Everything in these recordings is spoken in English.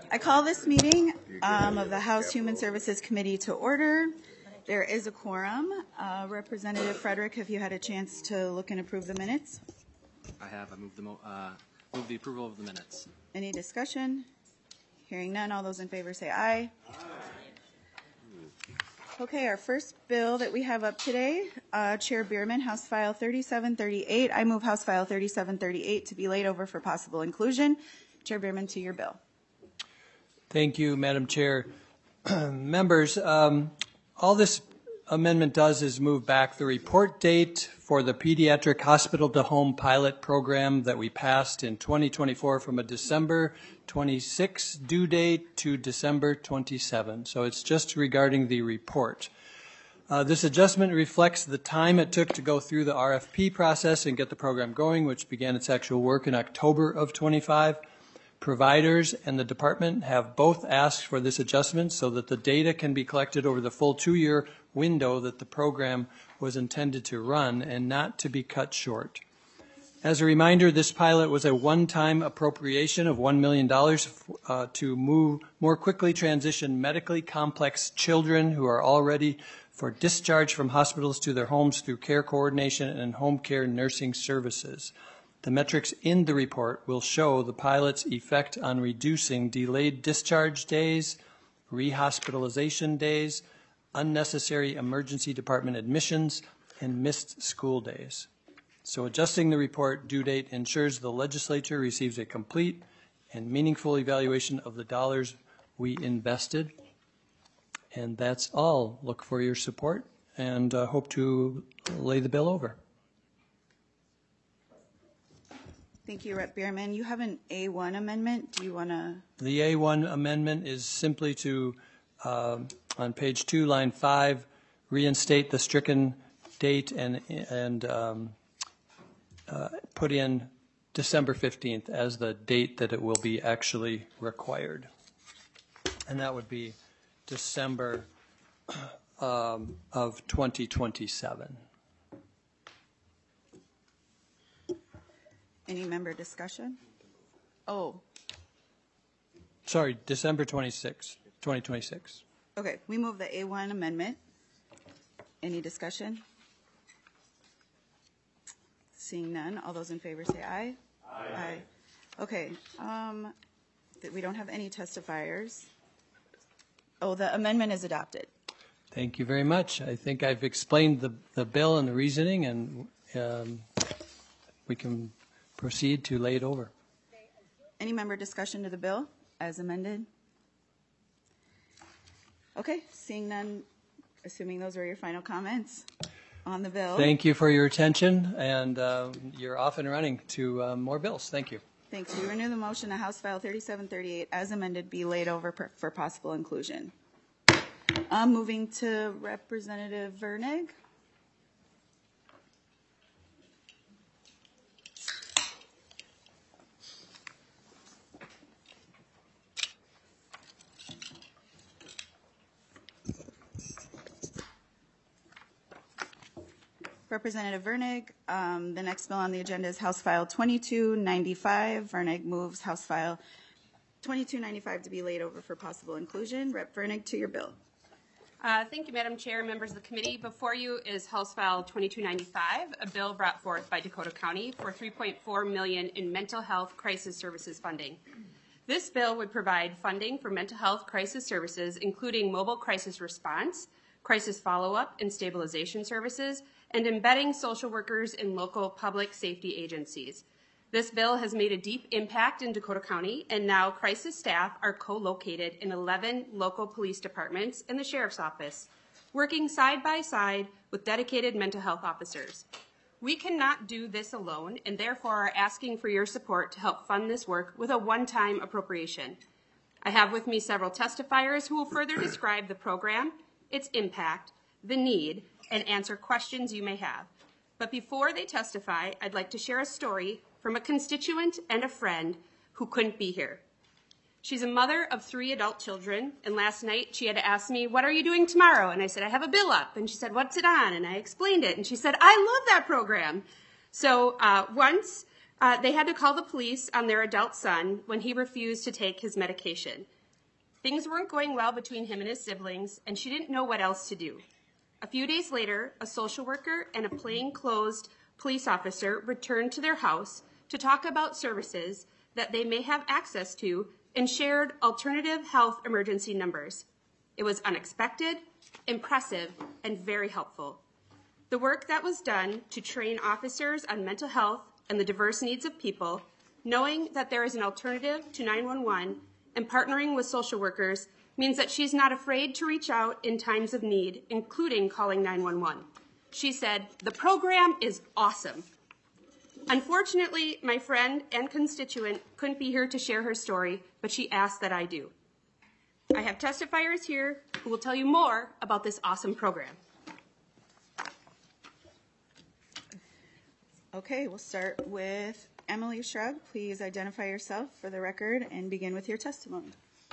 I call this meeting of the House Human Services Committee to order. There is a quorum. Representative Frederick, have you had a chance to look and approve the minutes? I have. I move the approval of the minutes. Any discussion? Hearing none, all those in favor say aye. Aye. Okay, our first bill that we have up today, Chair Bierman, House File 3738. I move House File 3738 to be laid over for possible inclusion. Chair Bierman, to your bill. Thank you, Madam Chair. Members, all this amendment does is move back the report date for the Pediatric Hospital to Home pilot program that we passed in 2024 from a December 26 due date to December 27. So it's just regarding the report. This adjustment reflects the time it took to go through the RFP process and get the program going, which began its actual work in October of 25. Providers and the department have both asked for this adjustment so that the data can be collected over the full 2-year window that the program was intended to run and not to be cut short. As a reminder, this pilot was a one-time appropriation of $1 million to more quickly transition medically complex children who are all ready for discharge from hospitals to their homes through care coordination and home care nursing services. The metrics in the report will show the pilot's effect on reducing delayed discharge days, rehospitalization days, unnecessary emergency department admissions, and missed school days. So adjusting the report due date ensures the legislature receives a complete and meaningful evaluation of the dollars we invested. And that's all. Look for your support and hope to lay the bill over. Thank you, Rep. Bierman. You have an A1 amendment. Do you want to? The A1 amendment is simply to, on page 2, line 5, reinstate the stricken date and put in December 15th as the date that it will be actually required. And that would be December of 2027. Any member discussion? Oh. Sorry, December 26, 2026. Okay, we move the A1 amendment. Any discussion? Seeing none, all those in favor say aye. Aye. Aye. Okay, we don't have any testifiers. Oh, the amendment is adopted. Thank you very much. I think I've explained the bill and the reasoning, and we can proceed to lay it over. Any member discussion to the bill as amended? Okay, seeing none, assuming those were your final comments on the bill. Thank you for your attention, and you're off and running to more bills. Thank you. Thanks. We renew the motion to House File 3738 as amended be laid over for possible inclusion. Moving to Representative Vernig. Representative Vernig, the next bill on the agenda is House File 2295. Vernig moves House File 2295 to be laid over for possible inclusion. Rep. Vernig, to your bill. Thank you, Madam Chair, members of the committee. Before you is House File 2295, a bill brought forth by Dakota County for $3.4 million in mental health crisis services funding. This bill would provide funding for mental health crisis services, including mobile crisis response, crisis follow-up and stabilization services, and embedding social workers in local public safety agencies. This bill has made a deep impact in Dakota County, and now crisis staff are co-located in 11 local police departments and the Sheriff's Office, working side by side with dedicated mental health officers. We cannot do this alone, and therefore are asking for your support to help fund this work with a one-time appropriation. I have with me several testifiers who will further describe the program, its impact, the need, and answer questions you may have. But before they testify, I'd like to share a story from a constituent and a friend who couldn't be here. She's a mother of 3 adult children, and last night she had to ask me, what are you doing tomorrow? And I said, I have a bill up. And she said, what's it on? And I explained it, and she said, I love that program. So once they had to call the police on their adult son when he refused to take his medication. Things weren't going well between him and his siblings, and she didn't know what else to do. A few days later, a social worker and a plainclothes police officer returned to their house to talk about services that they may have access to and shared alternative health emergency numbers. It was unexpected, impressive, and very helpful. The work that was done to train officers on mental health and the diverse needs of people, knowing that there is an alternative to 911 and partnering with social workers, means that she's not afraid to reach out in times of need, including calling 911. She said, "The program is awesome." Unfortunately, my friend and constituent couldn't be here to share her story, but she asked that I do. I have testifiers here who will tell you more about this awesome program. Okay, we'll start with Emily Shrug. Please identify yourself for the record and begin with your testimony.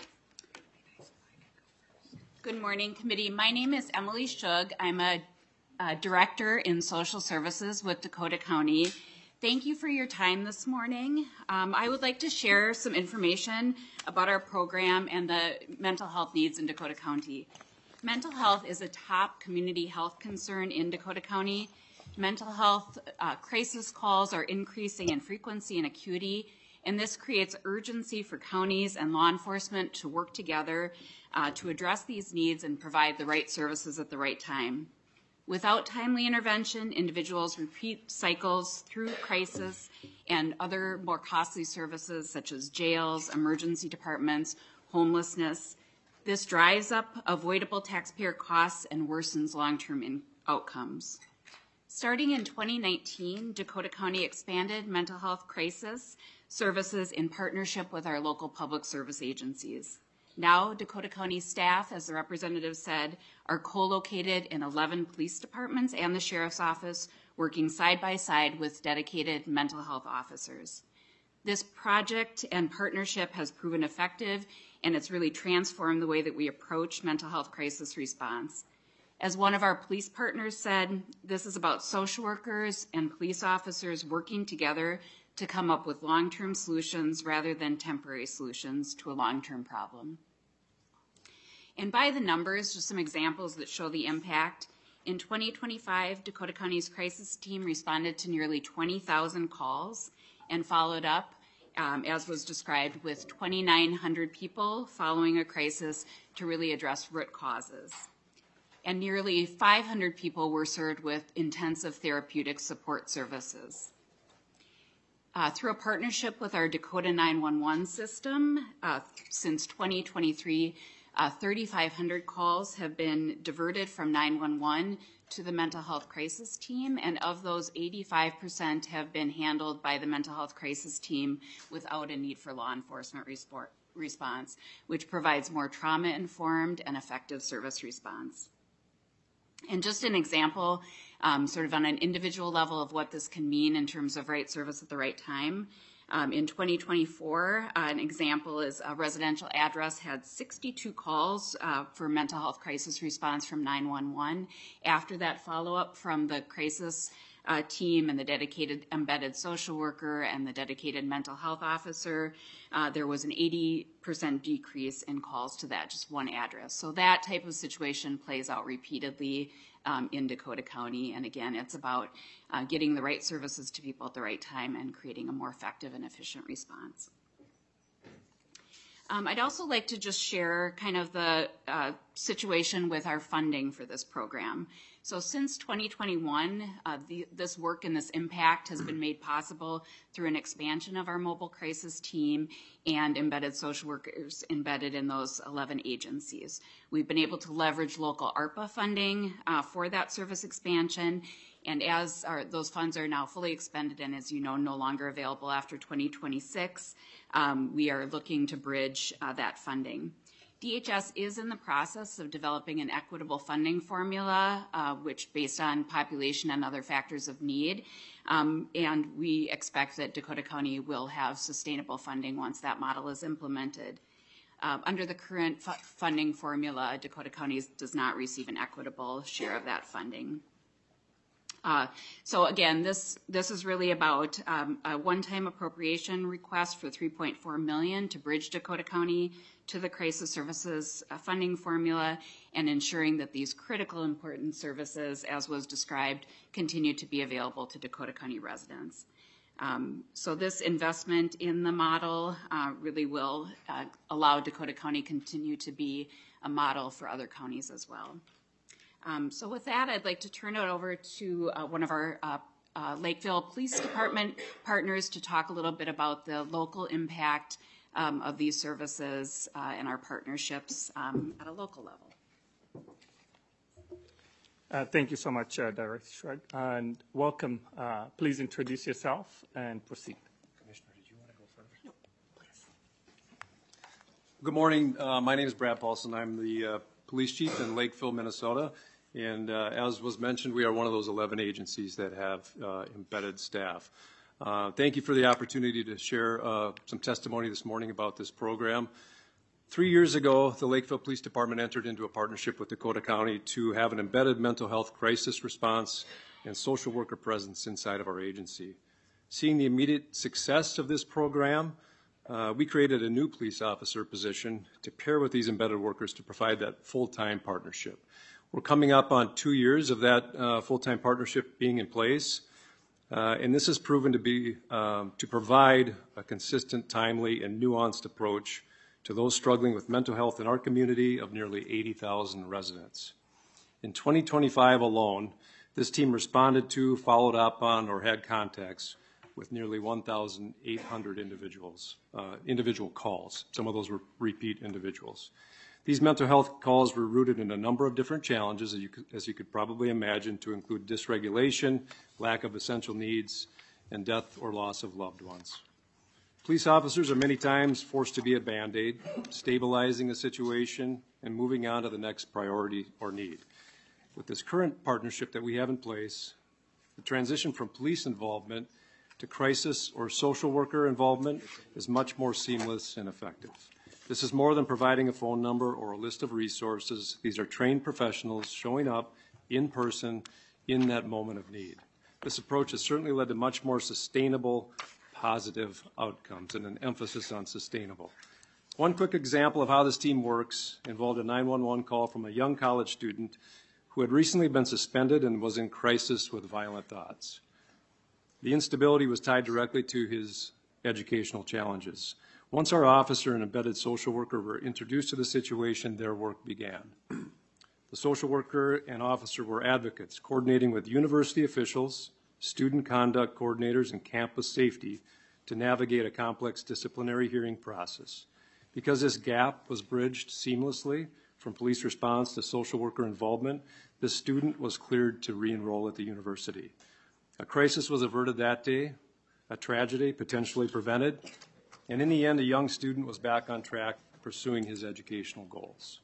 Good morning, committee. My name is Emily Shug. I'm a director in social services with Dakota County. Thank you for your time this morning. I would like to share some information about our program and the mental health needs in Dakota County. Mental health is a top community health concern in Dakota County. Mental health crisis calls are increasing in frequency and acuity, and this creates urgency for counties and law enforcement to work together to address these needs and provide the right services at the right time. Without timely intervention, individuals repeat cycles through crisis and other more costly services such as jails, emergency departments, homelessness. This drives up avoidable taxpayer costs and worsens long-term outcomes. Starting in 2019, Dakota County expanded mental health crisis services in partnership with our local public service agencies. Now, Dakota County staff, as the representative said, are co-located in 11 police departments and the sheriff's office, working side by side with dedicated mental health officers. This project and partnership has proven effective, and it's really transformed the way that we approach mental health crisis response. As one of our police partners said, this is about social workers and police officers working together to come up with long-term solutions rather than temporary solutions to a long-term problem. And by the numbers, just some examples that show the impact. In 2025, Dakota County's crisis team responded to nearly 20,000 calls and followed up, as was described, with 2,900 people following a crisis to really address root causes. And nearly 500 people were served with intensive therapeutic support services. Through a partnership with our Dakota 911 system, since 2023, 3,500 calls have been diverted from 911 to the mental health crisis team, and of those, 85% have been handled by the mental health crisis team without a need for law enforcement response, which provides more trauma-informed and effective service response. And just an example, sort of on an individual level of what this can mean in terms of right service at the right time. In 2024, an example is a residential address had 62 calls for mental health crisis response from 911. After that follow-up from the crisis team and the dedicated embedded social worker and the dedicated mental health officer, there was an 80% decrease in calls to that, just one address. So that type of situation plays out repeatedly in Dakota County. And again, it's about getting the right services to people at the right time and creating a more effective and efficient response. I'd also like to just share kind of the situation with our funding for this program. So since 2021, this work and this impact has been made possible through an expansion of our mobile crisis team and embedded social workers embedded in those 11 agencies. We've been able to leverage local ARPA funding for that service expansion, and as those funds are now fully expended and, as you know, no longer available after 2026, we are looking to bridge that funding. DHS is in the process of developing an equitable funding formula, which based on population and other factors of need, and we expect that Dakota County will have sustainable funding once that model is implemented. Under the current funding formula, Dakota County does not receive an equitable share of that funding. So again, this is really about a one-time appropriation request for $3.4 million to bridge Dakota County to the crisis services funding formula and ensuring that these critical important services, as was described, continue to be available to Dakota County residents. So this investment in the model really will allow Dakota County continue to be a model for other counties as well. So with that, I'd like to turn it over to one of our Lakeville Police Department partners to talk a little bit about the local impact of these services and our partnerships at a local level. Thank you so much, Director Shug, and welcome. Please introduce yourself and proceed. Commissioner, did you want to go first? No, please. Good morning. My name is Brad Paulson. I'm the police chief in Lakeville, Minnesota. And as was mentioned, we are one of those 11 agencies that have embedded staff. Thank you for the opportunity to share some testimony this morning about this program. 3 years ago, the Lakeville Police Department entered into a partnership with Dakota County to have an embedded mental health crisis response and social worker presence inside of our agency. Seeing the immediate success of this program, we created a new police officer position to pair with these embedded workers to provide that full-time partnership. We're coming up on 2 years of that full-time partnership being in place, and this has proven to be to provide a consistent, timely, and nuanced approach to those struggling with mental health in our community of nearly 80,000 residents. In 2025 alone, this team responded to, followed up on, or had contacts with nearly 1,800 individual calls. Some of those were repeat individuals. These mental health calls were rooted in a number of different challenges, as you could probably imagine, to include dysregulation, lack of essential needs, and death or loss of loved ones. Police officers are many times forced to be a Band-Aid, stabilizing the situation and moving on to the next priority or need. With this current partnership that we have in place, the transition from police involvement to crisis or social worker involvement is much more seamless and effective. This is more than providing a phone number or a list of resources. These are trained professionals showing up in person in that moment of need. This approach has certainly led to much more sustainable, positive outcomes and an emphasis on sustainable. One quick example of how this team works involved a 911 call from a young college student who had recently been suspended and was in crisis with violent thoughts. The instability was tied directly to his educational challenges. Once our officer and embedded social worker were introduced to the situation, their work began. The social worker and officer were advocates, coordinating with university officials, student conduct coordinators, and campus safety to navigate a complex disciplinary hearing process. Because this gap was bridged seamlessly from police response to social worker involvement, this student was cleared to re-enroll at the university. A crisis was averted that day, a tragedy potentially prevented, and in the end, a young student was back on track pursuing his educational goals.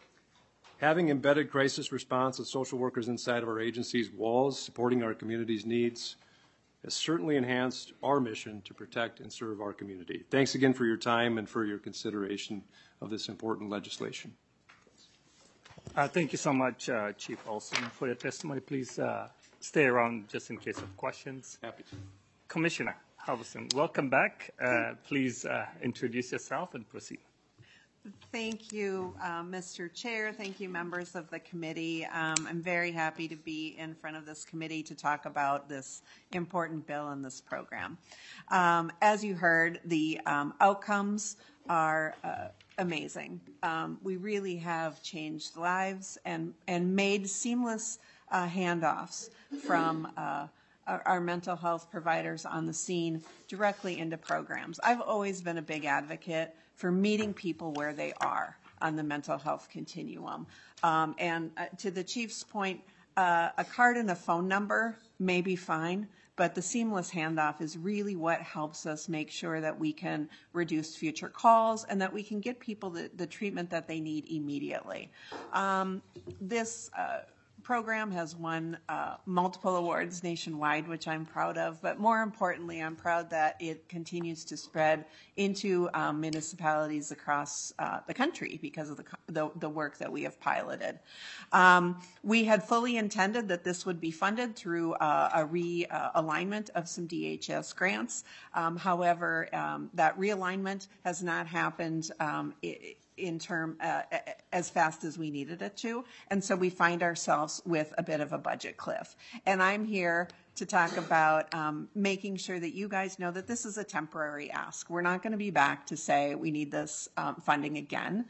Having embedded crisis response and social workers inside of our agency's walls, supporting our community's needs, has certainly enhanced our mission to protect and serve our community. Thanks again for your time and for your consideration of this important legislation. Thank you so much, Chief Olson, for your testimony. Please stay around just in case of questions. Happy to. Commissioner Halverson, welcome back. Please introduce yourself and proceed. Thank you, Mr. Chair. Thank you, members of the committee. I'm very happy to be in front of this committee to talk about this important bill and this program. As you heard, the outcomes are amazing. We really have changed lives and made seamless handoffs from our mental health providers on the scene directly into programs. I've always been a big advocate for meeting people where they are on the mental health continuum. And to the chief's point, a card and a phone number may be fine, but the seamless handoff is really what helps us make sure that we can reduce future calls and that we can get people the treatment that they need immediately. This program has won multiple awards nationwide, which I'm proud of. But more importantly, I'm proud that it continues to spread into municipalities across the country because of the work that we have piloted. We had fully intended that this would be funded through a realignment of some DHS grants. However, that realignment has not happened as fast as we needed it to. And so we find ourselves with a bit of a budget cliff. And I'm here to talk about making sure that you guys know that this is a temporary ask. We're not going to be back to say we need this funding again.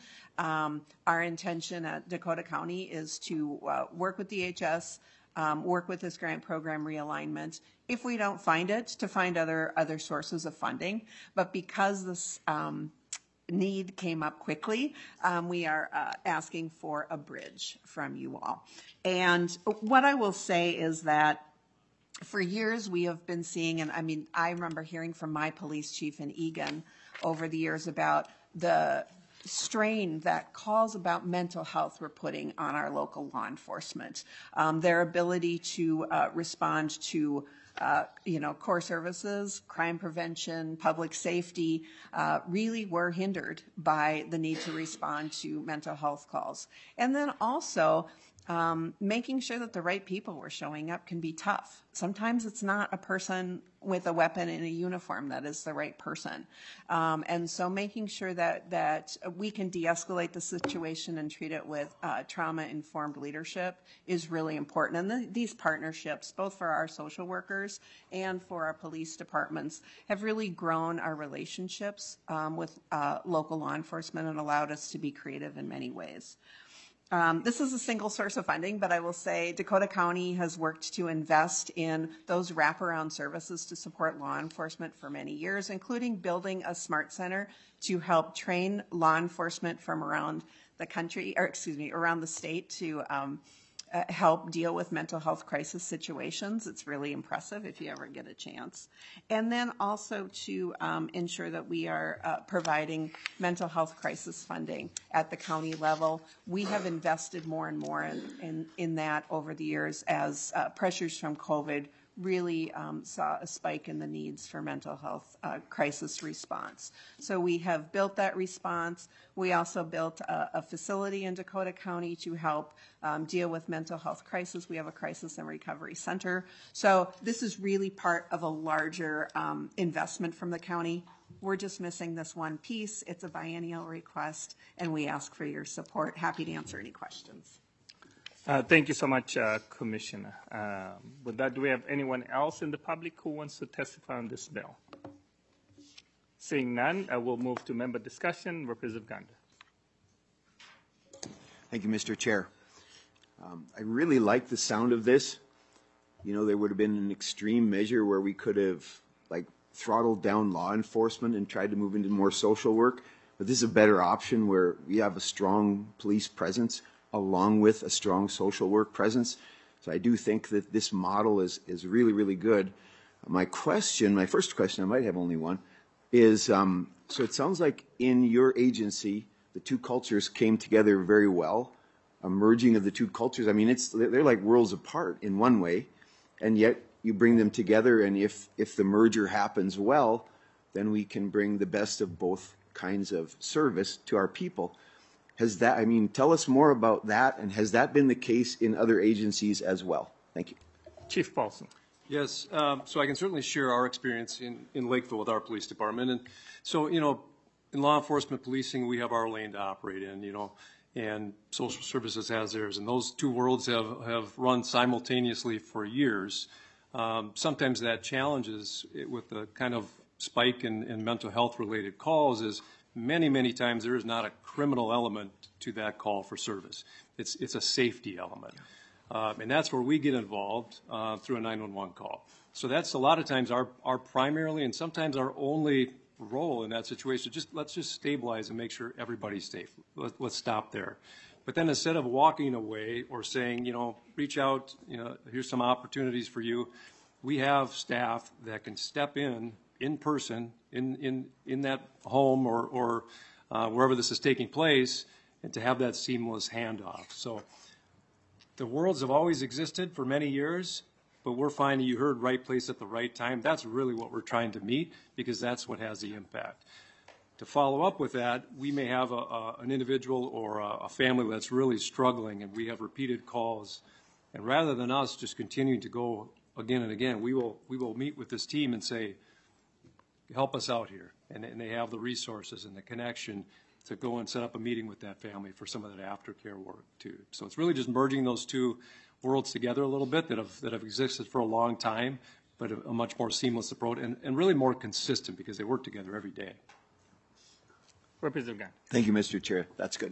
Our intention at Dakota County is to work with DHS, work with this grant program realignment. If we don't find it, to find other sources of funding. But because this need came up quickly, we are asking for a bridge from you all. And what I will say is that for years we have been seeing, and I mean, I remember hearing from my police chief in Egan over the years about the strain that calls about mental health were putting on our local law enforcement. Their ability to respond to core services, crime prevention, public safety, really were hindered by the need to respond to mental health calls. And then also, making sure that the right people were showing up can be tough. Sometimes it's not a person with a weapon in a uniform that is the right person. And so making sure that we can de-escalate the situation and treat it with trauma-informed leadership is really important. And these partnerships, both for our social workers and for our police departments, have really grown our relationships with local law enforcement and allowed us to be creative in many ways. This is a single source of funding, but I will say Dakota County has worked to invest in those wraparound services to support law enforcement for many years, including building a SMART Center to help train law enforcement from around the country, or excuse me, around the state to help deal with mental health crisis situations. It's really impressive if you ever get a chance. And then also to ensure that we are providing mental health crisis funding at the county level. We have invested more and more in that over the years as pressures from COVID really saw a spike in the needs for mental health crisis response. So we have built that response. We also built a facility in Dakota County to help deal with mental health crisis. We have a crisis and recovery center. So this is really part of a larger investment from the county. We're just missing this one piece. It's a biennial request, and we ask for your support. Happy to answer any questions. Thank you so much, Commissioner. With that, do we have anyone else in the public who wants to testify on this bill? Seeing none, I will move to member discussion. Representative Ganda. Thank you, Mr. Chair. I really like the sound of this. You know, there would have been an extreme measure where we could have throttled down law enforcement and tried to move into more social work. But this is a better option where we have a strong police presence along with a strong social work presence. So I do think that this model is really, really good. My first question, I might have only one, is so it sounds like in your agency, the two cultures came together very well, a merging of the two cultures. I mean, they're like worlds apart in one way, and yet you bring them together, and if the merger happens well, then we can bring the best of both kinds of service to our people. Tell us more about that, and has that been the case in other agencies as well? Thank you. Chief Paulson. Yes, so I can certainly share our experience in Lakeville with our police department. And so, in law enforcement policing, we have our lane to operate in, and social services has theirs. And those two worlds have run simultaneously for years. Sometimes that challenges with the kind of spike in mental health related calls is many times there is not a criminal element to that call for service. It's a safety element. And that's where we get involved through a 911 call. So that's a lot of times our primarily and sometimes our only role in that situation. Let's just stabilize and make sure everybody's safe. Let's stop there. But then instead of walking away or saying, reach out, here's some opportunities for you, we have staff that can step in person in that home or wherever this is taking place, and to have that seamless handoff. So the worlds have always existed for many years, but we're finding you heard right place at the right time. That's really what we're trying to meet, because that's what has the impact. To follow up with that, we may have an individual or a family that's really struggling, and we have repeated calls. And rather than us just continuing to go again and again, we will meet with this team and say, help us out here. And they have the resources and the connection to go and set up a meeting with that family for some of that aftercare work too. So it's really just merging those two worlds together a little bit that have existed for a long time, but a much more seamless approach and really more consistent because they work together every day. Representative Gunn. Thank you, Mr. Chair. That's good.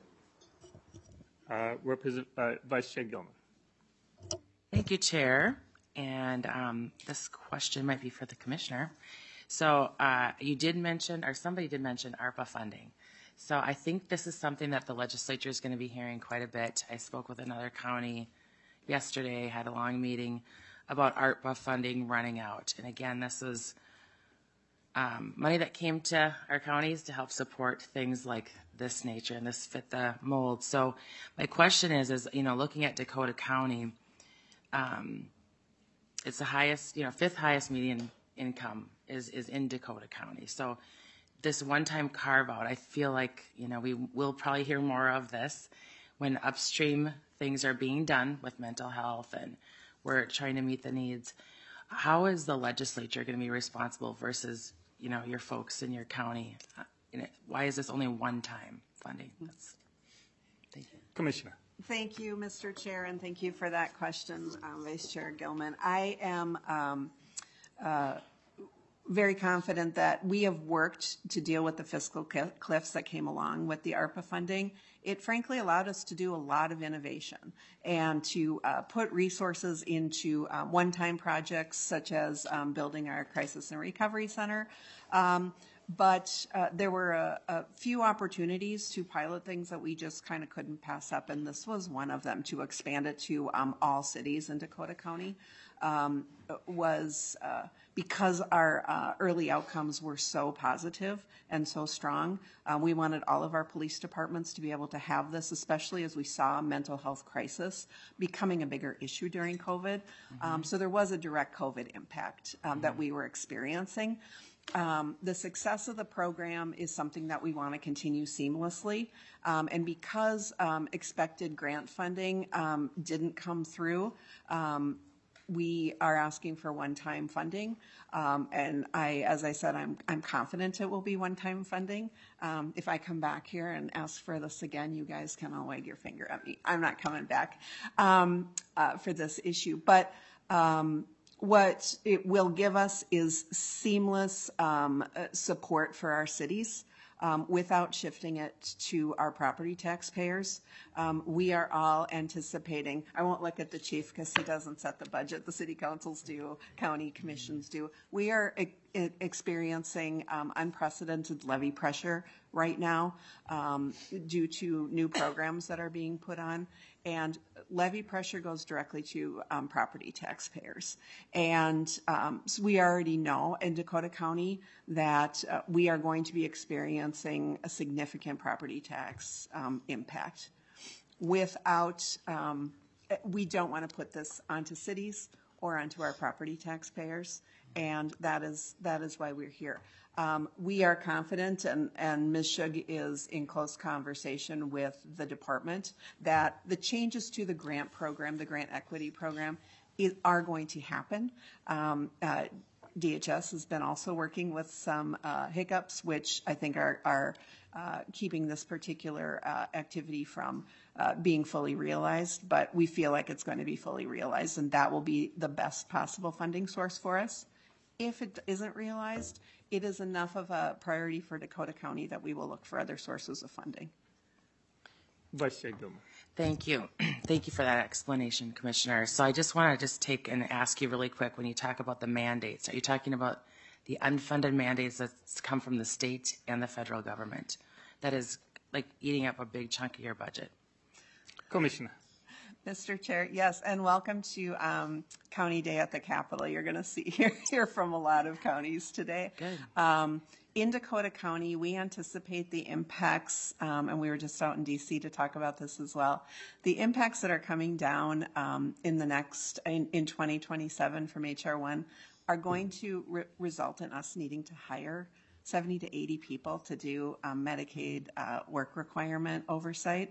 Vice Chair Gilman. Thank you, Chair. And this question might be for the Commissioner. So you did mention, or somebody did mention, ARPA funding. So I think this is something that the legislature is going to be hearing quite a bit. I spoke with another county yesterday, had a long meeting about ARPA funding running out. And again, this is money that came to our counties to help support things like this nature, and this fit the mold. So my question is looking at Dakota County, it's the highest, fifth highest median income is in Dakota County. So this one-time carve-out, I feel like, we will probably hear more of this when upstream things are being done with mental health and we're trying to meet the needs. How is the legislature going to be responsible versus, your folks in your county? Why is this only one-time funding? Thank you. Commissioner. Thank you, Mr. Chair, and thank you for that question, Vice Chair Gilman. I am very confident that we have worked to deal with the fiscal cliffs that came along with the ARPA funding. It frankly allowed us to do a lot of innovation and to put resources into one-time projects such as building our Crisis and Recovery Center. But there were a few opportunities to pilot things that we just kind of couldn't pass up, and this was one of them. To expand it to all cities in Dakota County was because our early outcomes were so positive and so strong. We wanted all of our police departments to be able to have this, especially as we saw a mental health crisis becoming a bigger issue during COVID. So there was a direct COVID impact that we were experiencing. The success of the program is something that we want to continue seamlessly. And because expected grant funding didn't come through, we are asking for one-time funding. And as I said, I'm confident it will be one-time funding. If I come back here and ask for this again, you guys can all wag your finger at me. I'm not coming back for this issue. But what it will give us is seamless support for our cities without shifting it to our property taxpayers. We are all anticipating, I won't look at the chief because he doesn't set the budget, the city councils do, county commissions do. We are experiencing unprecedented levy pressure right now due to new programs that are being put on. And levy pressure goes directly to property taxpayers. And so we already know in Dakota County that we are going to be experiencing a significant property tax impact. Without, we don't want to put this onto cities or onto our property taxpayers, and that is why we're here. We are confident, and Ms. Shug is in close conversation with the department, that the changes to the grant program, the grant equity program, are going to happen. DHS has been also working with some hiccups, which I think are keeping this particular activity from being fully realized, but we feel like it's going to be fully realized, and that will be the best possible funding source for us. If it isn't realized, it is enough of a priority for Dakota County that we will look for other sources of funding. Vice Chair Gilman. Thank you. Thank you for that explanation, Commissioner. So I just want to take and ask you really quick, when you talk about the mandates, are you talking about the unfunded mandates that come from the state and the federal government that is like eating up a big chunk of your budget? Commissioner. Mr. Chair, yes, and welcome to County Day at the Capitol. You're going to hear from a lot of counties today. Good. In Dakota County, we anticipate the impacts, and we were just out in DC to talk about this as well. The impacts that are coming down in 2027 from HR1 are going to result in us needing to hire 70 to 80 people to do Medicaid work requirement oversight.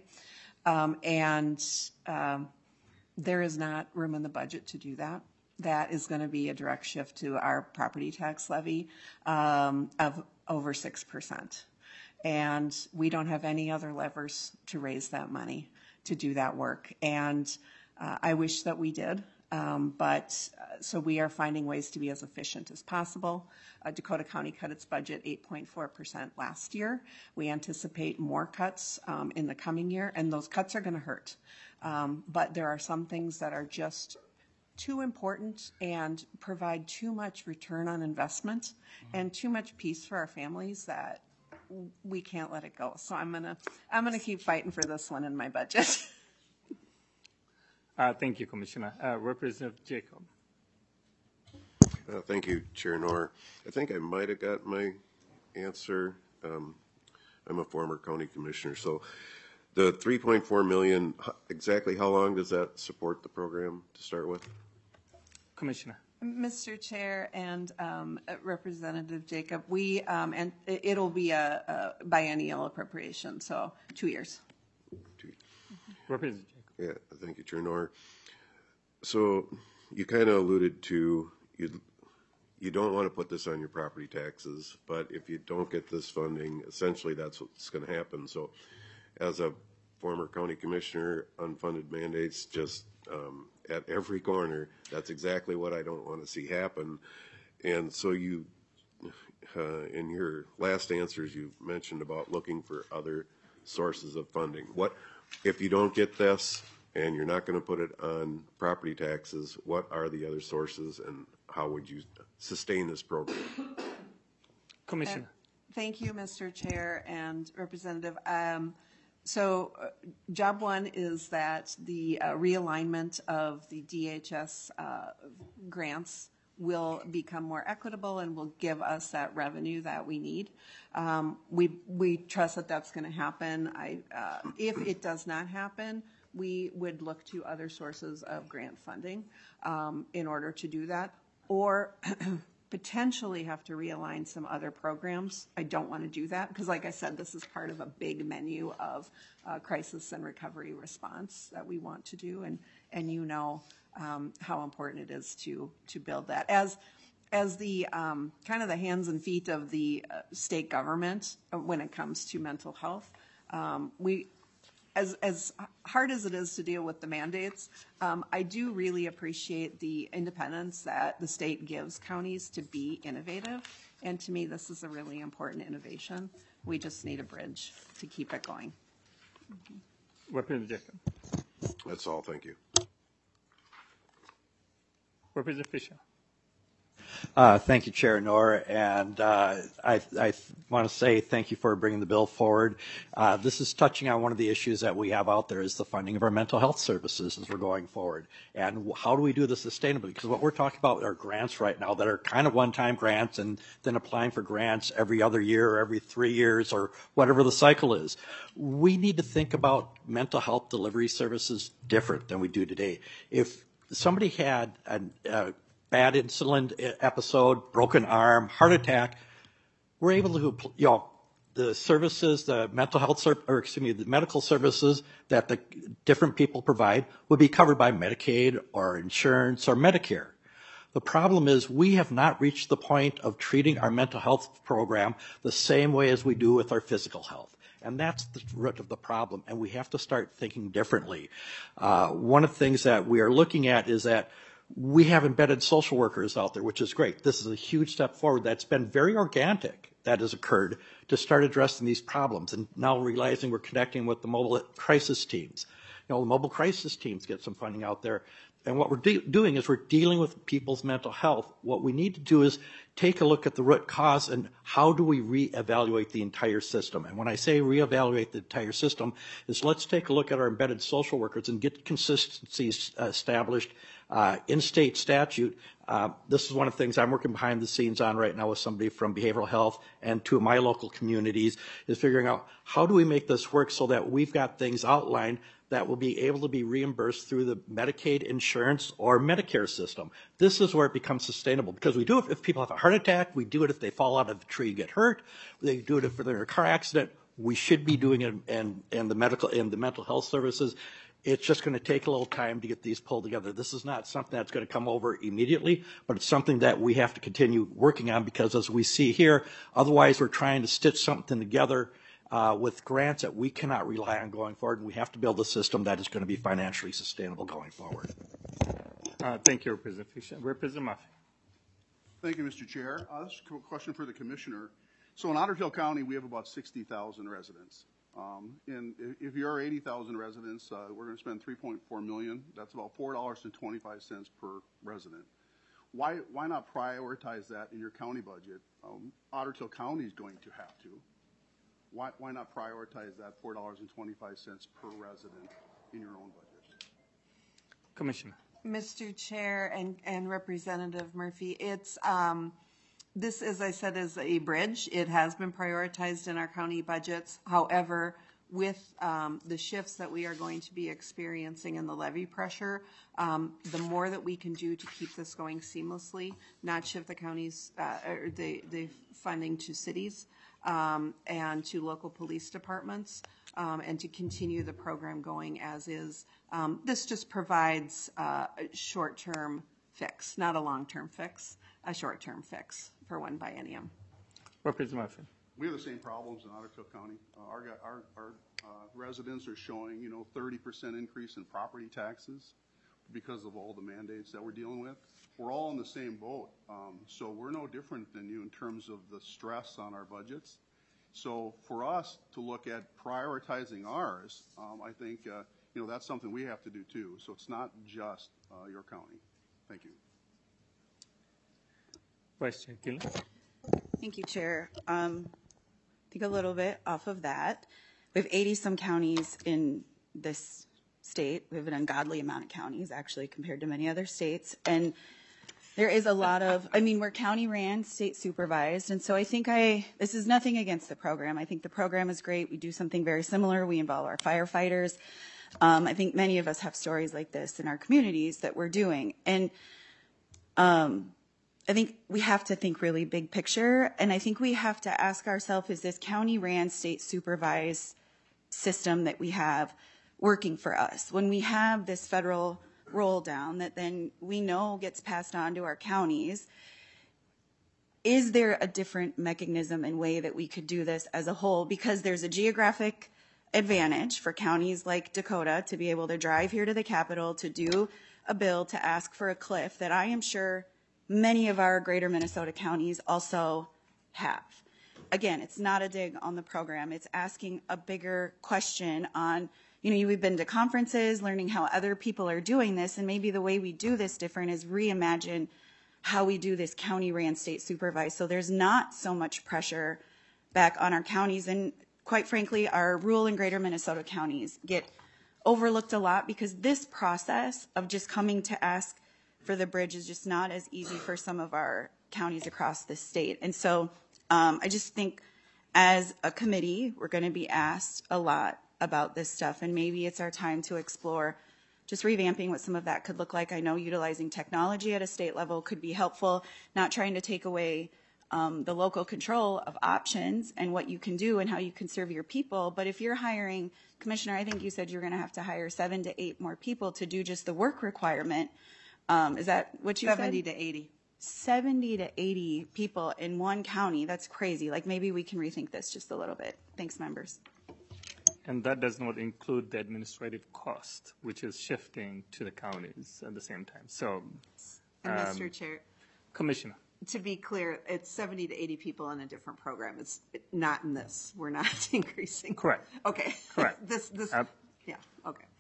There is not room in the budget to do that. That is going to be a direct shift to our property tax levy of over 6%. And we don't have any other levers to raise that money to do that work. And I wish that we did. So we are finding ways to be as efficient as possible. Dakota County cut its budget 8.4% last year. We anticipate more cuts in the coming year, and those cuts are going to hurt. But there are some things that are just too important and provide too much return on investment and too much peace for our families that we can't let it go. So I'm gonna keep fighting for this one in my budget. Thank you, Commissioner. Representative Jacob. Thank you, Chair Knorr. I think I might have got my answer. I'm a former county commissioner, so the $3.4 million, exactly how long does that support the program to start with? Commissioner. Mr. Chair and Representative Jacob, and it'll be a biennial appropriation, so 2 years. 2 years. Representative Jacob. Yeah, thank you, Chair Knorr. So you kind of alluded to you don't want to put this on your property taxes, but if you don't get this funding, essentially that's what's going to happen. So as a former county commissioner, unfunded mandates just at every corner, that's exactly what I don't want to see happen. And so you, in your last answers, you mentioned about looking for other sources of funding. What, if you don't get this and you're not going to put it on property taxes, what are the other sources and how would you sustain this program? Commissioner. Thank you, Mr. Chair and Representative. So job one is that the realignment of the DHS grants will become more equitable and will give us that revenue that we need. We trust that that's going to happen. If it does not happen, we would look to other sources of grant funding in order to do that, or potentially have to realign some other programs. I don't want to do that because, like I said, this is part of a big menu of crisis and recovery response that we want to do, and you know how important it is to build that. As the kind of the hands and feet of the state government when it comes to mental health, as hard as it is to deal with the mandates, I do really appreciate the independence that the state gives counties to be innovative. And to me, this is a really important innovation. We just need a bridge to keep it going. Representative Jacob. That's all. Thank you. Representative Fisher. Thank you, Chair Knorr, and I want to say thank you for bringing the bill forward. This is touching on one of the issues that we have out there is the funding of our mental health services as we're going forward. And how do we do this sustainably? Because what we're talking about are grants right now that are kind of one-time grants and then applying for grants every other year or every 3 years or whatever the cycle is. We need to think about mental health delivery services different than we do today. If somebody had a bad insulin episode, broken arm, heart attack, we're able to, the services, the mental health, the medical services that the different people provide would be covered by Medicaid or insurance or Medicare. The problem is we have not reached the point of treating our mental health program the same way as we do with our physical health. And that's the root of the problem, and we have to start thinking differently. One of the things that we are looking at is that we have embedded social workers out there, which is great. This is a huge step forward that's been very organic that has occurred to start addressing these problems. And now realizing we're connecting with the mobile crisis teams. The mobile crisis teams get some funding out there. And what we're doing is we're dealing with people's mental health. What we need to do is take a look at the root cause and how do we reevaluate the entire system. And when I say reevaluate the entire system, is let's take a look at our embedded social workers and get consistencies established in state statute. This is one of the things I'm working behind the scenes on right now with somebody from behavioral health and two of my local communities, is figuring out how do we make this work so that we've got things outlined that will be able to be reimbursed through the Medicaid insurance or Medicare system. This is where it becomes sustainable, because we do it if people have a heart attack, we do it if they fall out of a tree and get hurt, they do it if they're in a car accident. We should be doing it in the mental health services. It's just going to take a little time to get these pulled together. This is not something that's going to come over immediately, but it's something that we have to continue working on, because as we see here, otherwise we're trying to stitch something together with grants that we cannot rely on going forward, and we have to build a system that is going to be financially sustainable going forward. Thank you, Representative Fisher. Representative Murphy. Thank you, Mr. Chair. This is a question for the Commissioner. So in Otter Tail County, we have about 60,000 residents. And if you are 80,000 residents, we're going to spend $3.4 million. That's about $4.25 per resident. Why not prioritize that in your county budget? Otter Tail County is going to have to. Why not prioritize that $4.25 per resident in your own budget? Commissioner. Mr. Chair and Representative Murphy, it's this, as I said, is a bridge. It has been prioritized in our county budgets. However, with the shifts that we are going to be experiencing in the levy pressure, the more that we can do to keep this going seamlessly, not shift the counties or the funding to cities and to local police departments, and to continue the program going as is. This just provides a short-term fix, not a long-term fix, a short-term fix for one biennium. Representative Murphy. We have the same problems in Otter Tail County. Our residents are showing, 30% increase in property taxes because of all the mandates that we're dealing with. We're all in the same boat, so we're no different than you in terms of the stress on our budgets. So for us to look at prioritizing ours, I think that's something we have to do too. So it's not just your county. Thank you. Vice Chair Gillen. Thank you, Chair. I think a little bit off of that. We have 80-some counties in this state. We have an ungodly amount of counties, actually, compared to many other states. And there is a lot of, we're county ran, state supervised. And so I think this is nothing against the program. I think the program is great. We do something very similar. We involve our firefighters. I think many of us have stories like this in our communities that we're doing. And I think we have to think really big picture, and I think we have to ask ourselves, is this county ran, state supervised system that we have working for us? When we have this federal roll down that then we know gets passed on to our counties, is there a different mechanism and way that we could do this as a whole? Because there's a geographic advantage for counties like Dakota to be able to drive here to the Capitol to do a bill to ask for a cliff that I am sure many of our greater Minnesota counties also have. Again, it's not a dig on the program. It's asking a bigger question on, we've been to conferences, learning how other people are doing this, and maybe the way we do this different is reimagine how we do this county ran, state supervised. So there's not so much pressure back on our counties. And quite frankly, our rural and greater Minnesota counties get overlooked a lot because this process of just coming to ask for the bridge is just not as easy for some of our counties across the state. And so I just think as a committee, we're going to be asked a lot about this stuff, and maybe it's our time to explore just revamping what some of that could look like. I know utilizing technology at a state level could be helpful, not trying to take away the local control of options and what you can do and how you can serve your people. But if you're hiring, Commissioner, I think you said you're going to have to hire 7 to 8 more people to do just the work requirement. Is that what you said? 70 to 80. 70 to 80 people in one county. That's crazy. Maybe we can rethink this just a little bit. Thanks, members. And that does not include the administrative cost, which is shifting to the counties at the same time. So, and Mr. Chair, Commissioner. To be clear, it's 70 to 80 people in a different program. It's not in this. We're not increasing. Correct. Okay. Correct. this. Yeah. Okay.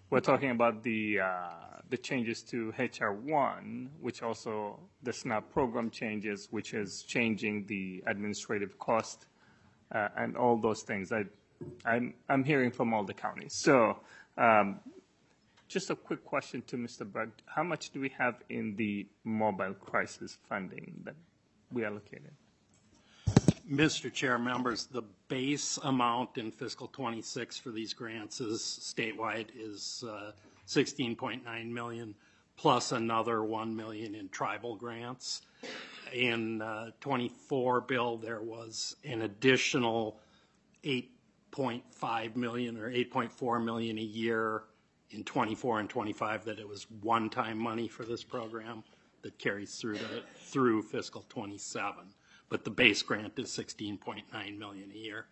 We're talking about the changes to HR1, which also the SNAP program changes, which is changing the administrative cost and all those things. I'm hearing from all the counties. So just a quick question to Mr. Berg. How much do we have in the mobile crisis funding that we allocated? Mr. Chair, members, the base amount in fiscal 26 for these grants is statewide is 16.9 million plus another 1 million in tribal grants. In 24 bill, there was an additional 8.5 million or 8.4 million a year in 24 and 25 that it was one-time money for this program that carries through fiscal 27. But the base grant is 16.9 million a year.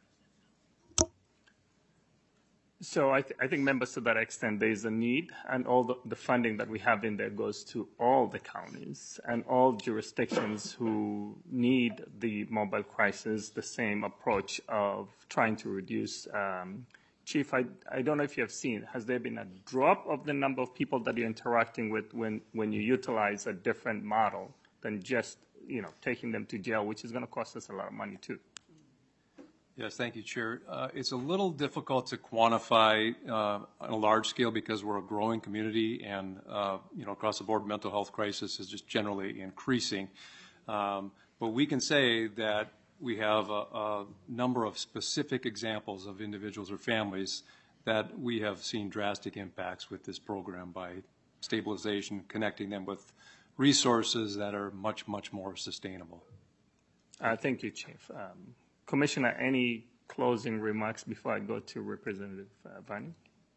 So I think, members, to that extent, there is a need, and all the funding that we have in there goes to all the counties and all jurisdictions who need the mobile crisis, the same approach of trying to reduce. Chief, I don't know if you have seen, has there been a drop of the number of people that you're interacting with when you utilize a different model than just taking them to jail, which is going to cost us a lot of money too? Yes, thank you, Chair. It's a little difficult to quantify on a large scale because we're a growing community, and across the board, mental health crisis is just generally increasing. But we can say that we have a number of specific examples of individuals or families that we have seen drastic impacts with this program by stabilization, connecting them with resources that are much, much more sustainable. Thank you, Chief. Commissioner, any closing remarks before I go to Representative Vani?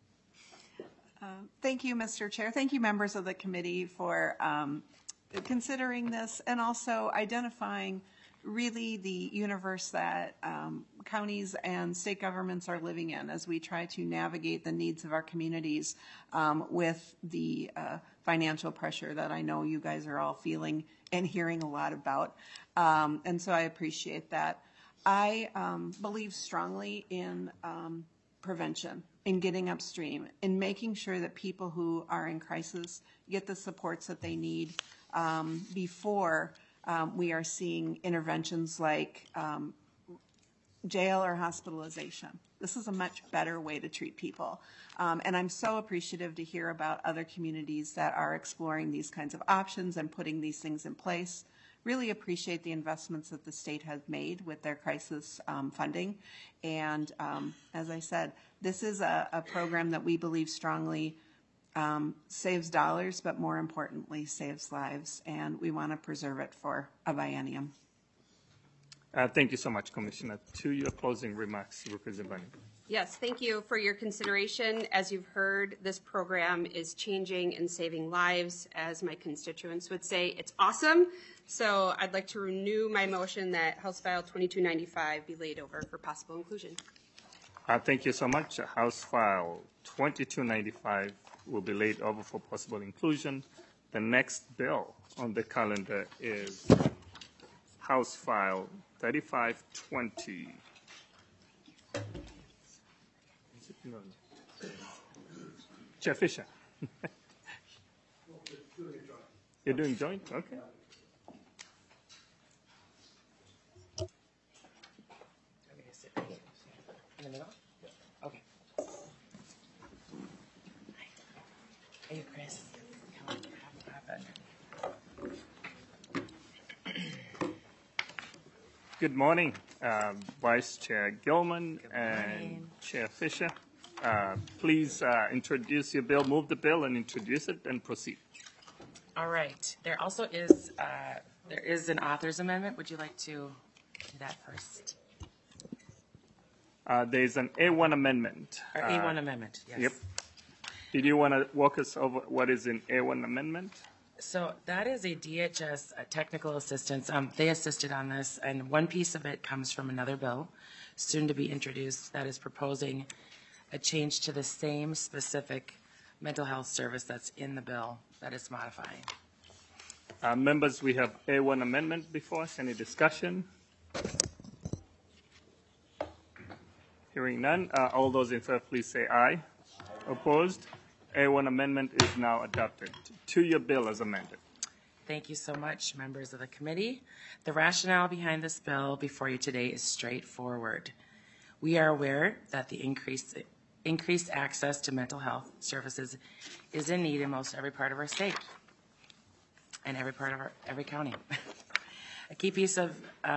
Thank you, Mr. Chair. Thank you, members of the committee, for considering this and also identifying really the universe that counties and state governments are living in as we try to navigate the needs of our communities with the financial pressure that I know you guys are all feeling and hearing a lot about. And so I appreciate that. I believe strongly in prevention, in getting upstream, in making sure that people who are in crisis get the supports that they need before we are seeing interventions like jail or hospitalization. This is a much better way to treat people. And I'm so appreciative to hear about other communities that are exploring these kinds of options and putting these things in place. Really appreciate the investments that the state has made with their crisis funding. And as I said, this is a program that we believe strongly saves dollars, but more importantly, saves lives. And we want to preserve it for a biennium. Thank you so much, Commissioner. To your closing remarks, Representative Vani. Yes, thank you for your consideration. As you've heard, this program is changing and saving lives. As my constituents would say, it's awesome. So I'd like to renew my motion that House File 2295 be laid over for possible inclusion. Thank you so much. House File 2295 will be laid over for possible inclusion. The next bill on the calendar is House File 3520. Chair Fisher. You're doing joint? Okay. Okay. Hey, Chris. Come on, Good morning, Vice Chair Gilman and Chair Fisher. Please introduce your bill, move the bill, and introduce it, and proceed. All right. There also is an author's amendment. Would you like to do that first? There's an A1 amendment. Or A1 amendment, yes. Yep. Did you want to walk us over what is an A1 amendment? So that is a DHS technical assistance. They assisted on this, and one piece of it comes from another bill, soon to be introduced, that is proposing a change to the same specific mental health service that's in the bill that is modifying. Members, we have A1 amendment before us. Any discussion? Hearing none. All those in favor, please say aye. Opposed? A1 amendment is now adopted. To your bill as amended. Thank you so much, members of the committee. The rationale behind this bill before you today is straightforward. We are aware that the increased access to mental health services is in need in most every part of our state and every county. A key piece to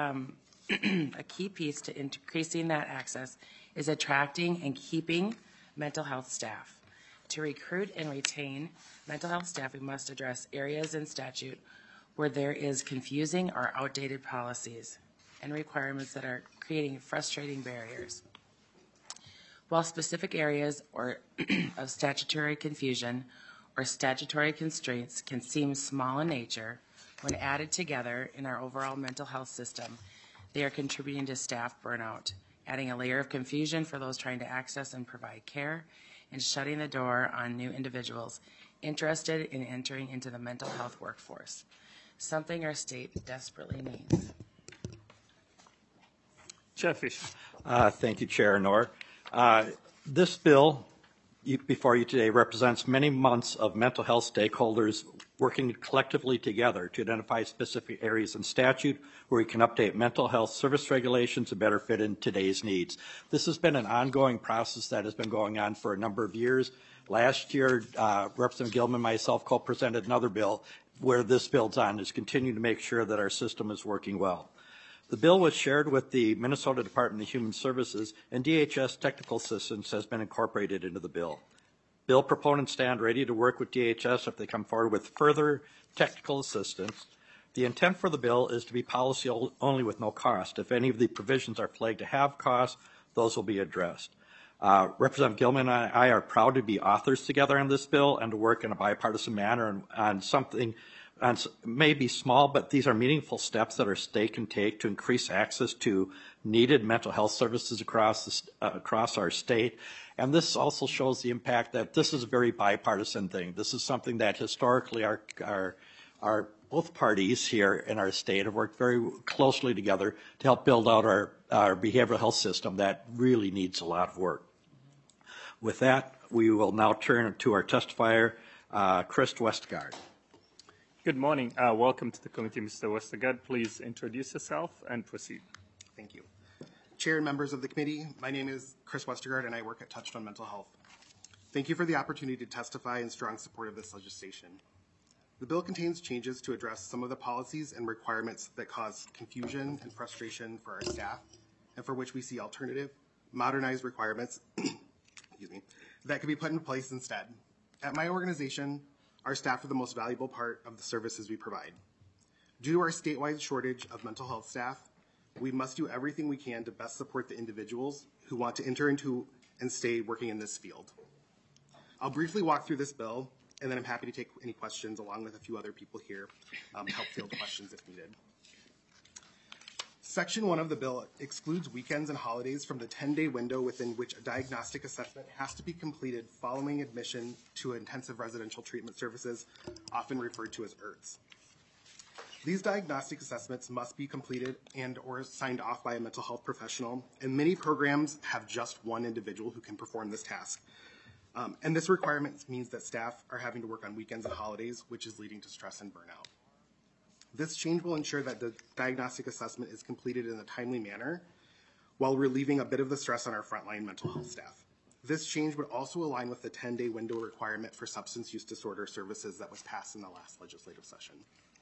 increasing that access is attracting and keeping mental health staff. To recruit and retain mental health staff, we must address areas in statute where there is confusing or outdated policies and requirements that are creating frustrating barriers. While specific areas of statutory confusion or statutory constraints can seem small in nature, when added together in our overall mental health system, they are contributing to staff burnout, adding a layer of confusion for those trying to access and provide care, and shutting the door on new individuals interested in entering into the mental health workforce, something our state desperately needs. Chair Fisher. Thank you, Chair Knorr. This bill before you today represents many months of mental health stakeholders working collectively together to identify specific areas in statute where we can update mental health service regulations to better fit in today's needs. This has been an ongoing process that has been going on for a number of years. Last year, Representative Gilman and myself co-presented another bill where this builds on, is continuing to make sure that our system is working well. The bill was shared with the Minnesota Department of Human Services, and DHS technical assistance has been incorporated into the bill. Bill proponents stand ready to work with DHS if they come forward with further technical assistance. The intent for the bill is to be policy only with no cost. If any of the provisions are flagged to have costs, those will be addressed. Representative Gilman and I are proud to be authors together on this bill and to work in a bipartisan manner on something maybe small, but these are meaningful steps that our state can take to increase access to needed mental health services across our state. And this also shows the impact that this is a very bipartisan thing. This is something that historically our both parties here in our state have worked very closely together to help build out our behavioral health system that really needs a lot of work. With that, we will now turn to our testifier, Chris Westergaard. Good morning. Welcome to the committee, Mr. Westergaard. Please introduce yourself and proceed. Thank you. Chair and members of the committee, my name is Chris Westergaard and I work at Touchstone Mental Health. Thank you for the opportunity to testify in strong support of this legislation. The bill contains changes to address some of the policies and requirements that cause confusion and frustration for our staff and for which we see alternative, modernized requirements that can be put in place instead. At my organization, our staff are the most valuable part of the services we provide. Due to our statewide shortage of mental health staff, we must do everything we can to best support the individuals who want to enter into and stay working in this field. I'll briefly walk through this bill, and then I'm happy to take any questions along with a few other people here, help field questions if needed. Section 1 of the bill excludes weekends and holidays from the 10-day window within which a diagnostic assessment has to be completed following admission to intensive residential treatment services, often referred to as IRTs. These diagnostic assessments must be completed and or signed off by a mental health professional, and many programs have just one individual who can perform this task. And this requirement means that staff are having to work on weekends and holidays, which is leading to stress and burnout. This change will ensure that the diagnostic assessment is completed in a timely manner while relieving a bit of the stress on our frontline mental health staff. This change would also align with the 10-day window requirement for substance use disorder services that was passed in the last legislative session.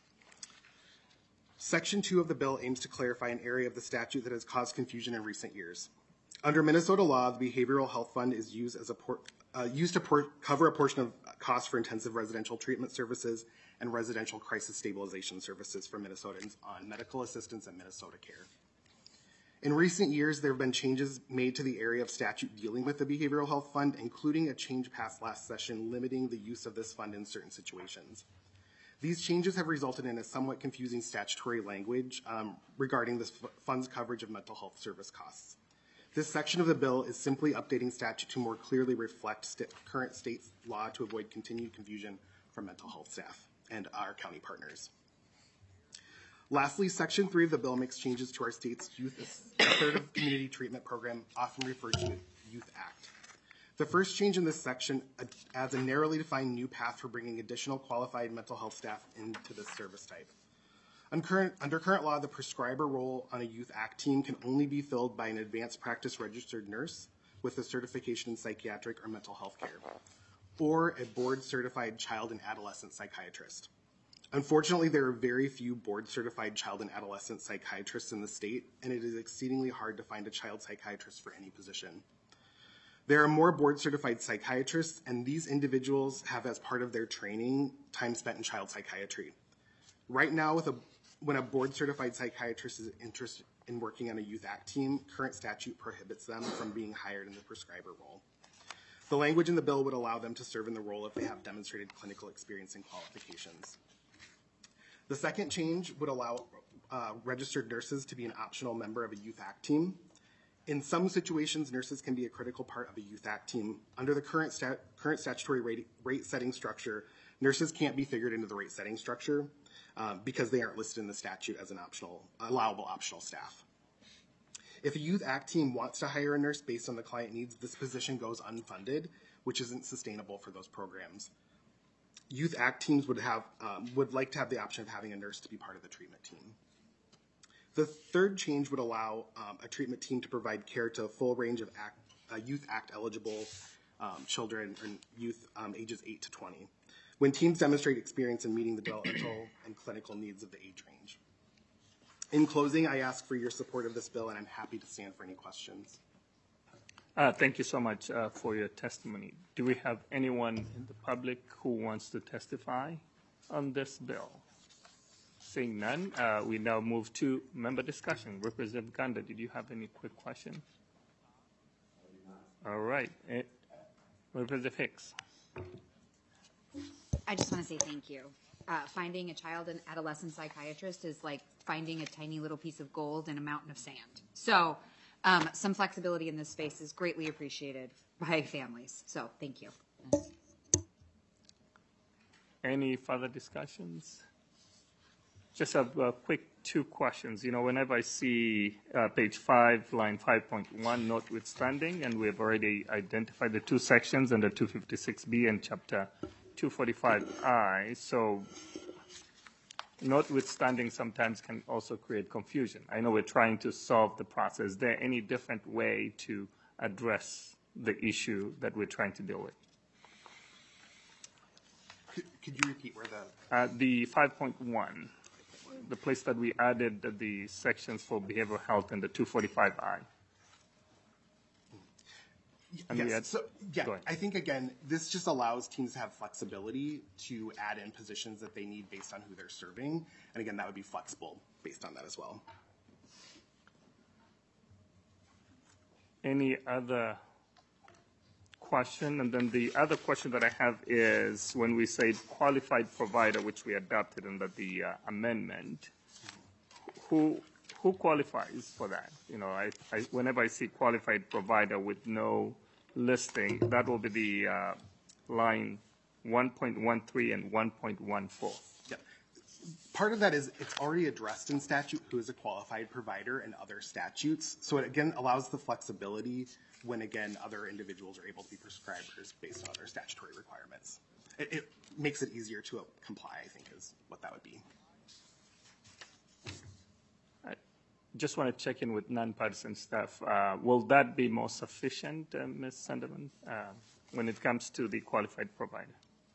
Section 2 of the bill aims to clarify an area of the statute that has caused confusion in recent years. Under Minnesota law, the Behavioral Health Fund is used to cover a portion of costs for intensive residential treatment services and residential crisis stabilization services for Minnesotans on medical assistance and Minnesota Care. In recent years, there have been changes made to the area of statute dealing with the Behavioral Health Fund, including a change passed last session limiting the use of this fund in certain situations. These changes have resulted in a somewhat confusing statutory language regarding this fund's coverage of mental health service costs. This section of the bill is simply updating statute to more clearly reflect current state law to avoid continued confusion from mental health staff and our county partners. Lastly, Section 3 of the bill makes changes to our state's Youth Assertive Community Treatment Program, often referred to as Youth Act. The first change in this section adds a narrowly defined new path for bringing additional qualified mental health staff into this service type. Under current law, the prescriber role on a Youth Act team can only be filled by an advanced practice registered nurse with a certification in psychiatric or mental health care, or a board-certified child and adolescent psychiatrist. Unfortunately, there are very few board-certified child and adolescent psychiatrists in the state, and it is exceedingly hard to find a child psychiatrist for any position. There are more board-certified psychiatrists, and these individuals have as part of their training time spent in child psychiatry. Right now, when a board-certified psychiatrist is interested in working on a Youth Act team, current statute prohibits them from being hired in the prescriber role. The language in the bill would allow them to serve in the role if they have demonstrated clinical experience and qualifications. The second change would allow registered nurses to be an optional member of a Youth Act team. In some situations, nurses can be a critical part of a Youth Act team. Under the current statutory rate setting structure, nurses can't be figured into the rate setting structure because they aren't listed in the statute as an allowable optional staff. If a Youth Act team wants to hire a nurse based on the client needs, this position goes unfunded, which isn't sustainable for those programs. Youth Act teams would like to have the option of having a nurse to be part of the treatment team. The third change would allow a treatment team to provide care to a full range of Youth Act eligible children and youth ages 8 to 20, when teams demonstrate experience in meeting the developmental and clinical needs of the age range. In closing, I ask for your support of this bill, and I'm happy to stand for any questions. Thank you so much for your testimony. Do we have anyone in the public who wants to testify on this bill? Seeing none, we now move to member discussion. Representative Ganda, did you have any quick questions? All right. Representative Hicks. I just want to say thank you. Finding a child and adolescent psychiatrist is like finding a tiny little piece of gold in a mountain of sand. So some flexibility in this space is greatly appreciated by families. So thank you. Any further discussions? Just have quick two questions. You know, whenever I see page 5, line 5.1, notwithstanding, and we've already identified the two sections under 256B and chapter 245I, so notwithstanding sometimes can also create confusion. I know we're trying to solve the process. Is there any different way to address the issue that we're trying to deal with? Could you repeat where the 5.1, the place that we added the sections for behavioral health in the 245I? Yes. I think, again, this just allows teams to have flexibility to add in positions that they need based on who they're serving. And again, that would be flexible based on that as well. Any other question? And then the other question that I have is when we say qualified provider, which we adopted under the amendment, who qualifies for that? You know, whenever I see qualified provider with no listing, that will be the line 1.13 and 1.14. Yeah. Part of that is it's already addressed in statute who is a qualified provider and other statutes. So it, again, allows the flexibility when, again, other individuals are able to be prescribers based on other statutory requirements. It makes it easier to comply, I think, is what that would be. Just want to check in with nonpartisan staff. Will that be more sufficient, Ms. Sanderman, when it comes to the qualified provider?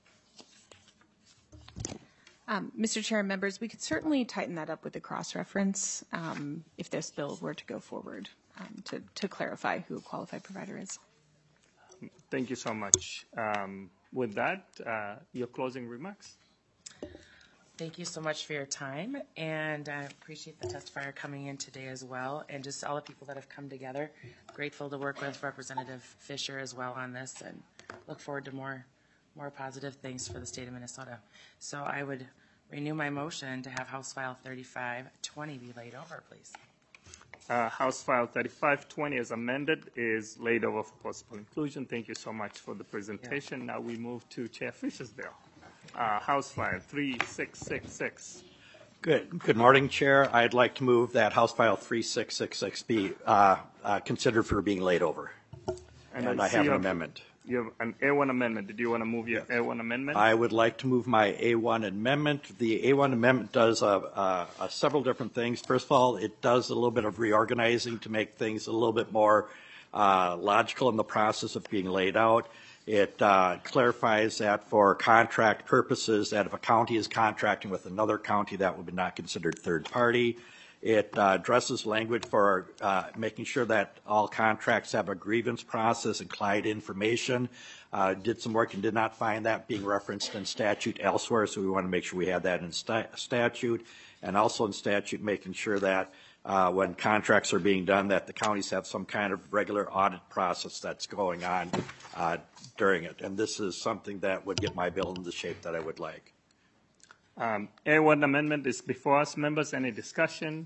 Mr. Chair and members, we could certainly tighten that up with a cross-reference if this bill were to go forward to clarify who a qualified provider is. Thank you so much. With that, your closing remarks. Thank you so much for your time, and I appreciate the testifier coming in today as well, and just all the people that have come together. Grateful to work with Representative Fisher as well on this, and look forward to more positive things for the state of Minnesota. So I would renew my motion to have House File 3520 be laid over, please. House File 3520 as amended is laid over for possible inclusion. Thank you so much for the presentation. Yeah. Now we move to Chair Fisher's bill. House File 3666. Good morning, Chair. I'd like to move that House File 3666 be considered for being laid over. And I have an amendment. You have an A1 amendment. Did you want to move your A1 amendment? I would like to move my A1 amendment. The A1 amendment does several different things. First of all, it does a little bit of reorganizing to make things a little bit more logical in the process of being laid out. It clarifies that for contract purposes, that if a county is contracting with another county, that would be not considered third party. It addresses language for making sure that all contracts have a grievance process and client information. Did some work and did not find that being referenced in statute elsewhere, so we want to make sure we have that in statute. And also in statute, making sure that when contracts are being done, that the counties have some kind of regular audit process that's going on during it. And this is something that would get my bill in the shape that I would like. A1 amendment is before us. Members, any discussion?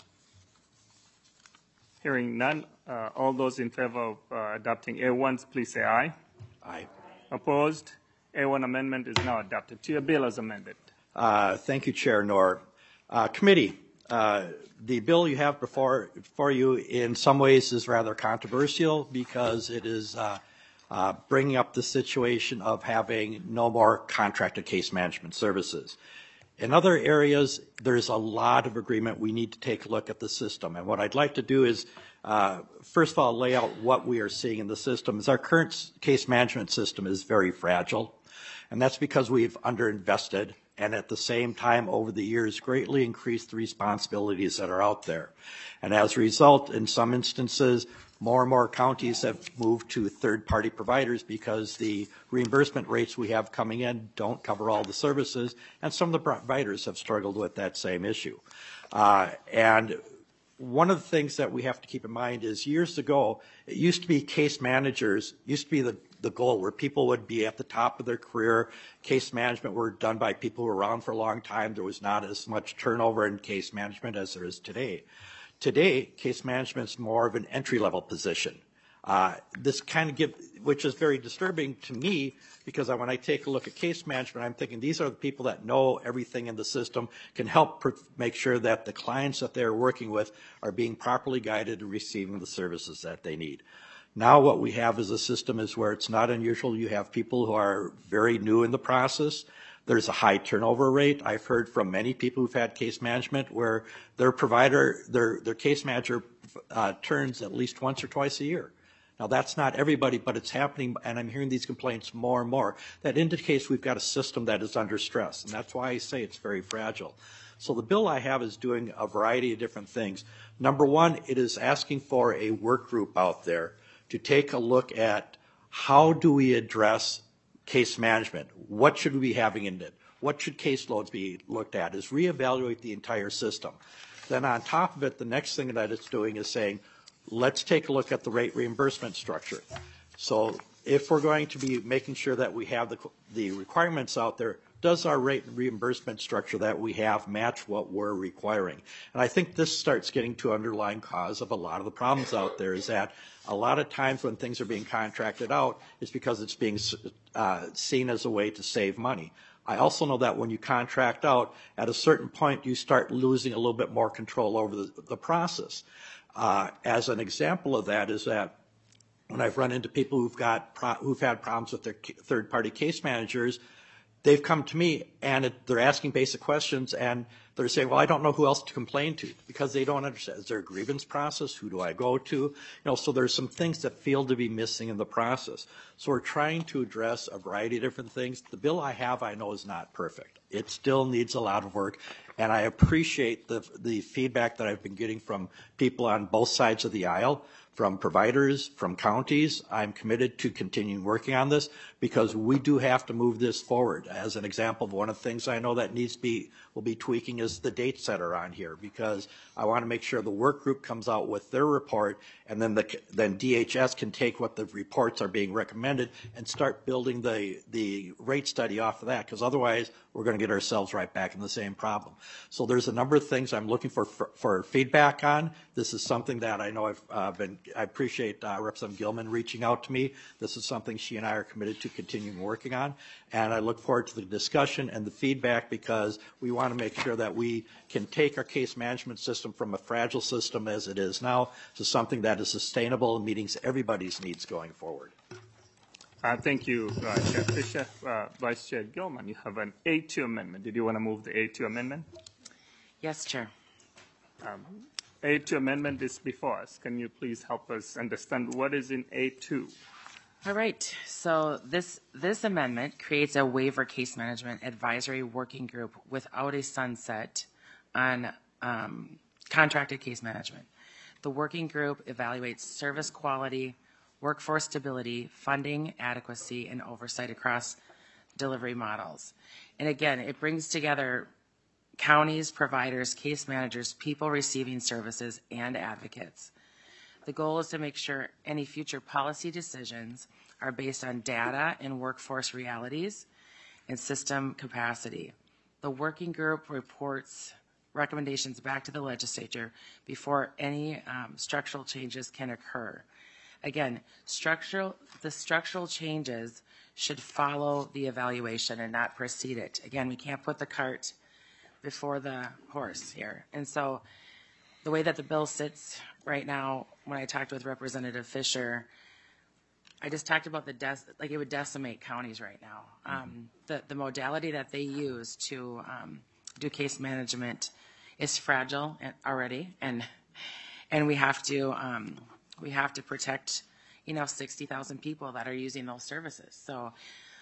Hearing none, all those in favor of adopting A1, please say aye. Aye. Opposed? A1 amendment is now adopted. To your bill as amended. Thank you, Chair Knorr. Committee, the bill you have before you in some ways is rather controversial because it is bringing up the situation of having no more contracted case management services. In other areas, there's a lot of agreement. We need to take a look at the system. And what I'd like to do is, first of all, lay out what we are seeing in the system. Is our current case management system is very fragile. And that's because we've underinvested and at the same time over the years greatly increased the responsibilities that are out there. And as a result, in some instances, more and more counties have moved to third-party providers because the reimbursement rates we have coming in don't cover all the services, and some of the providers have struggled with that same issue. And one of the things that we have to keep in mind is years ago, it used to be case managers, used to be the goal where people would be at the top of their career. Case management were done by people who were around for a long time. There was not as much turnover in case management as there is today. Today, case management is more of an entry-level position. This kind of which is very disturbing to me because when I take a look at case management, I'm thinking these are the people that know everything in the system, can help make sure that the clients that they're working with are being properly guided and receiving the services that they need. Now what we have as a system is where it's not unusual. You have people who are very new in the process. There's a high turnover rate. I've heard from many people who've had case management where their provider, their case manager turns at least once or twice a year. Now that's not everybody, but it's happening, and I'm hearing these complaints more and more. That indicates we've got a system that is under stress, and that's why I say it's very fragile. So the bill I have is doing a variety of different things. Number one, it is asking for a work group out there to take a look at how do we address case management. What should we be having in it? What should caseloads be looked at? Is reevaluate the entire system. Then on top of it, the next thing that it's doing is saying, let's take a look at the rate reimbursement structure. So if we're going to be making sure that we have the requirements out there, does our rate reimbursement structure that we have match what we're requiring? And I think this starts getting to underlying cause of a lot of the problems out there is that a lot of times when things are being contracted out, it's because it's being seen as a way to save money. I also know that when you contract out, at a certain point, you start losing a little bit more control over the process. As an example of that is that when I've run into people who've had problems with their third-party case managers, they've come to me and they're asking basic questions and they're saying, well, I don't know who else to complain to because they don't understand. Is there a grievance process? Who do I go to? So there's some things that feel to be missing in the process. So we're trying to address a variety of different things. The bill I have, I know, is not perfect. It still needs a lot of work, and I appreciate the feedback that I've been getting from people on both sides of the aisle, from providers, from counties. I'm committed to continuing working on this because we do have to move this forward. As an example, one of the things I know that will be tweaking is the dates that are on here because I want to make sure the work group comes out with their report and then DHS can take what the reports are being recommended and start building the rate study off of that because otherwise we're going to get ourselves right back in the same problem. So there's a number of things I'm looking for feedback on. This is something that I know I appreciate Representative Gilman reaching out to me. This is something she and I are committed to continuing working on, and I look forward to the discussion and the feedback because we want to make sure that we can take our case management system from a fragile system as it is now to something that is sustainable and meeting everybody's needs going forward. Thank you, Chair Fisher. Vice Chair Gilman, you have an A2 amendment. Did you want to move the A2 amendment? Yes, Chair. A2 amendment is before us. Can you please help us understand what is in A2? All right. So this amendment creates a waiver case management advisory working group without a sunset on contracted case management. The working group evaluates service quality, workforce stability, funding adequacy, and oversight across delivery models. And again, it brings together counties, providers, case managers, people receiving services, and advocates. The goal is to make sure any future policy decisions are based on data and workforce realities and system capacity. The working group reports recommendations back to the legislature before any structural changes can occur. Again, the structural changes should follow the evaluation and not precede it. Again, we can't put the cart before the horse here. And so the way that the bill sits right now, when I talked with Representative Fisher, I just talked about it would decimate counties right now. The modality that they use to do case management is fragile already, and we have to protect 60,000 people that are using those services. So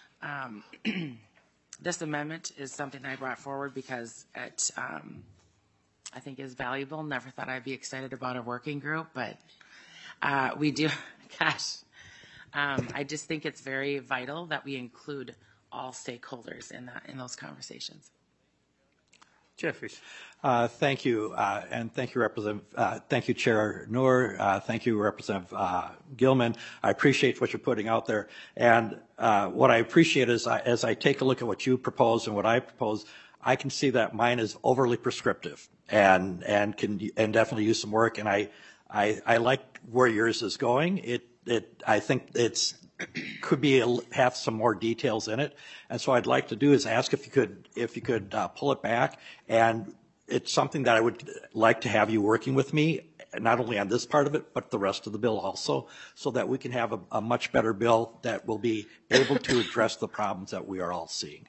this amendment is something that I brought forward because it I think is valuable. Never thought I'd be excited about a working group, but we do. Gosh, I just think it's very vital that we include all stakeholders in those conversations. Jeffrey. Thank you, and thank you, thank you, Chair Noor. Thank you, Representative Gilman. I appreciate what you're putting out there, and what I appreciate is, as I take a look at what you propose and what I propose, I can see that mine is overly prescriptive and definitely use some work. And I like where yours is going. I think it's could have some more details in it. And so I'd like to do is ask if you could pull it back. And it's something that I would like to have you working with me, not only on this part of it, but the rest of the bill also, so that we can have a much better bill that will be able to address the problems that we are all seeing.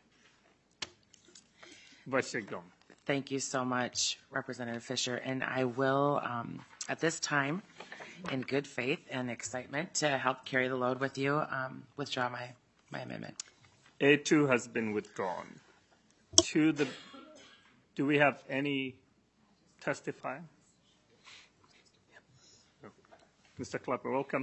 Thank you so much, Representative Fisher. And I will, at this time, in good faith and excitement to help carry the load with you, withdraw my amendment. A2 has been withdrawn. Do we have any testifying? Mr. Clapper, welcome.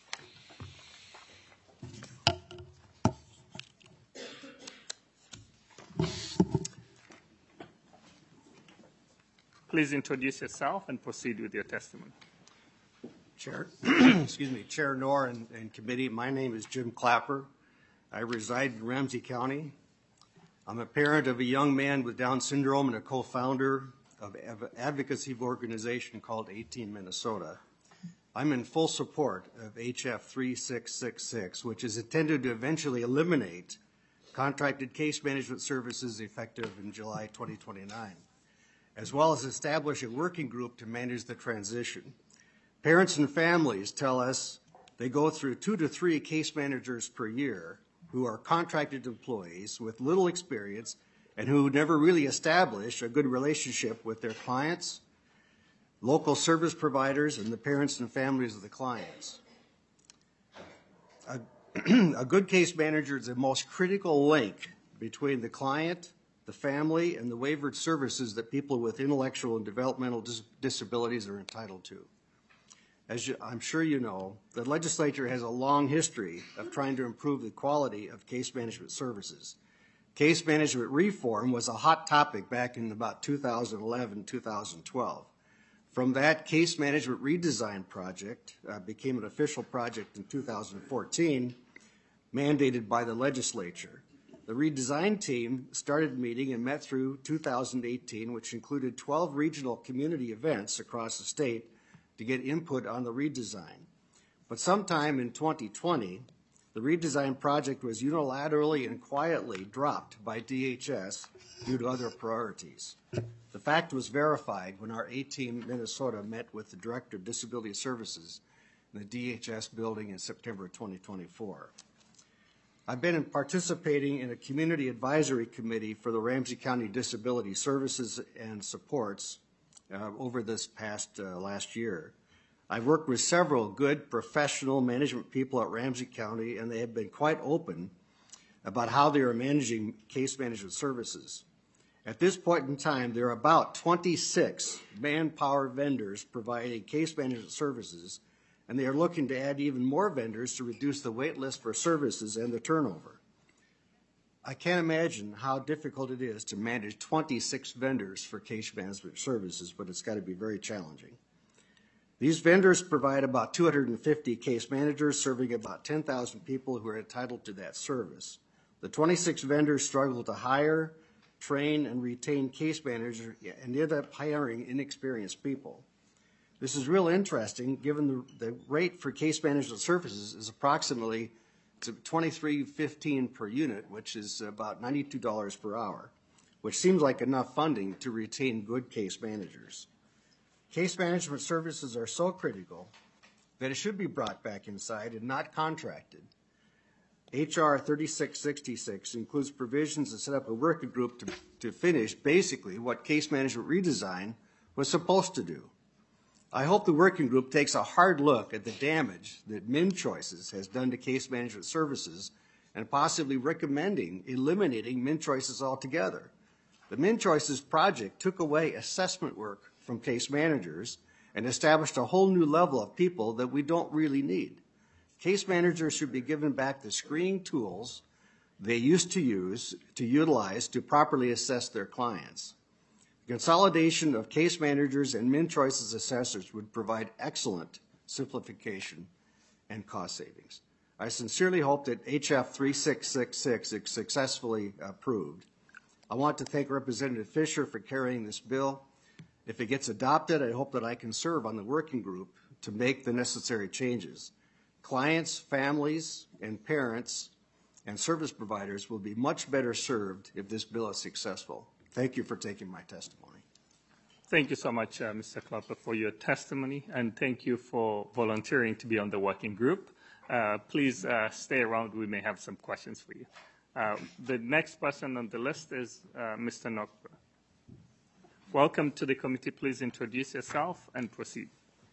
Please introduce yourself and proceed with your testimony. Chair, excuse me, Chair Noor and committee, my name is Jim Clapper. I reside in Ramsey County. I'm a parent of a young man with Down syndrome and a co-founder of an advocacy organization called 18 Minnesota. I'm in full support of HF 3666, which is intended to eventually eliminate contracted case management services effective in July 2029, as well as establish a working group to manage the transition. Parents and families tell us they go through 2 to 3 case managers per year who are contracted employees with little experience and who never really establish a good relationship with their clients, local service providers, and the parents and families of the clients. A good case manager is the most critical link between the client, the family, and the waivered services that people with intellectual and developmental disabilities are entitled to. As I'm sure you know, the legislature has a long history of trying to improve the quality of case management services. Case management reform was a hot topic back in about 2011, 2012. From that, case management redesign project became an official project in 2014, mandated by the legislature. The redesign team started meeting and met through 2018, which included 12 regional community events across the state to get input on the redesign. But sometime in 2020, the redesign project was unilaterally and quietly dropped by DHS due to other priorities. The fact was verified when our 18 Minnesota met with the Director of Disability Services in the DHS building in September 2024. I've been participating in a community advisory committee for the Ramsey County Disability Services and Supports over this past last year. I've worked with several good professional management people at Ramsey County, and they have been quite open about how they are managing case management services. At this point in time, there are about 26 manpower vendors providing case management services, and they are looking to add even more vendors to reduce the wait list for services and the turnover. I can't imagine how difficult it is to manage 26 vendors for case management services, but it's got to be very challenging. These vendors provide about 250 case managers serving about 10,000 people who are entitled to that service. The 26 vendors struggle to hire, train, and retain case managers and end up hiring inexperienced people. This is real interesting given the rate for case management services is approximately $23.15 per unit, which is about $92 per hour, which seems like enough funding to retain good case managers. Case management services are so critical that it should be brought back inside and not contracted. H.R. 3666 includes provisions to set up a working group to finish basically what case management redesign was supposed to do. I hope the working group takes a hard look at the damage that MinChoices has done to case management services and possibly recommending eliminating MinChoices altogether. The MinChoices project took away assessment work from case managers and established a whole new level of people that we don't really need. Case managers should be given back the screening tools they used to utilize to properly assess their clients. The consolidation of case managers and MinChoices assessors would provide excellent simplification and cost savings. I sincerely hope that HF 3666 is successfully approved. I want to thank Representative Fisher for carrying this bill. If it gets adopted, I hope that I can serve on the working group to make the necessary changes. Clients, families, and parents and service providers will be much better served if this bill is successful. Thank you for taking my testimony. Thank you so much, Mr. Klopper, for your testimony, and thank you for volunteering to be on the working group. Please stay around. We may have some questions for you. The next person on the list is Mr. Nockber. Welcome to the committee. Please introduce yourself and proceed.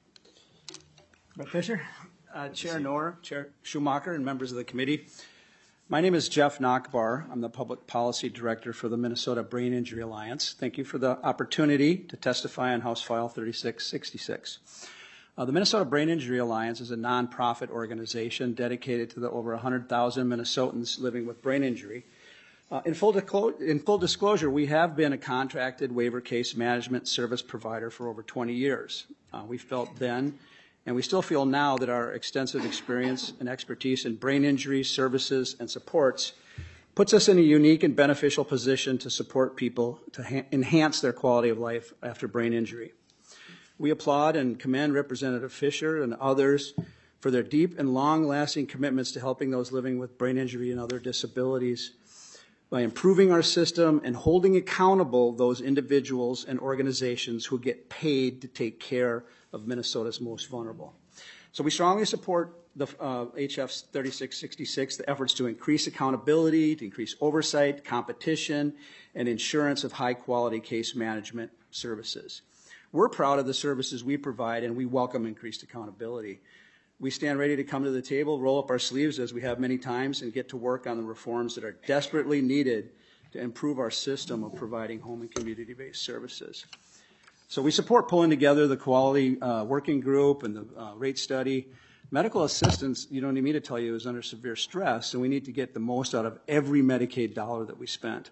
Brett Fisher, Chair Knorr, Chair Schumacher, and members of the committee. My name is Jeff Nockbar. I'm the Public Policy Director for the Minnesota Brain Injury Alliance. Thank you for the opportunity to testify on House File 3666. The Minnesota Brain Injury Alliance is a nonprofit organization dedicated to the over 100,000 Minnesotans living with brain injury. In full disclosure, we have been a contracted waiver case management service provider for over 20 years. We felt then, and we still feel now, that our extensive experience and expertise in brain injury services and supports puts us in a unique and beneficial position to support people to enhance their quality of life after brain injury. We applaud and commend Representative Fisher and others for their deep and long-lasting commitments to helping those living with brain injury and other disabilities by improving our system and holding accountable those individuals and organizations who get paid to take care of Minnesota's most vulnerable. So we strongly support the HF 3666, the efforts to increase accountability, to increase oversight, competition, and insurance of high-quality case management services. We're proud of the services we provide, and we welcome increased accountability. We stand ready to come to the table, roll up our sleeves as we have many times, and get to work on the reforms that are desperately needed to improve our system of providing home and community-based services. So we support pulling together the quality working group and the rate study. Medical assistance, you don't need me to tell you, is under severe stress, and we need to get the most out of every Medicaid dollar that we spent.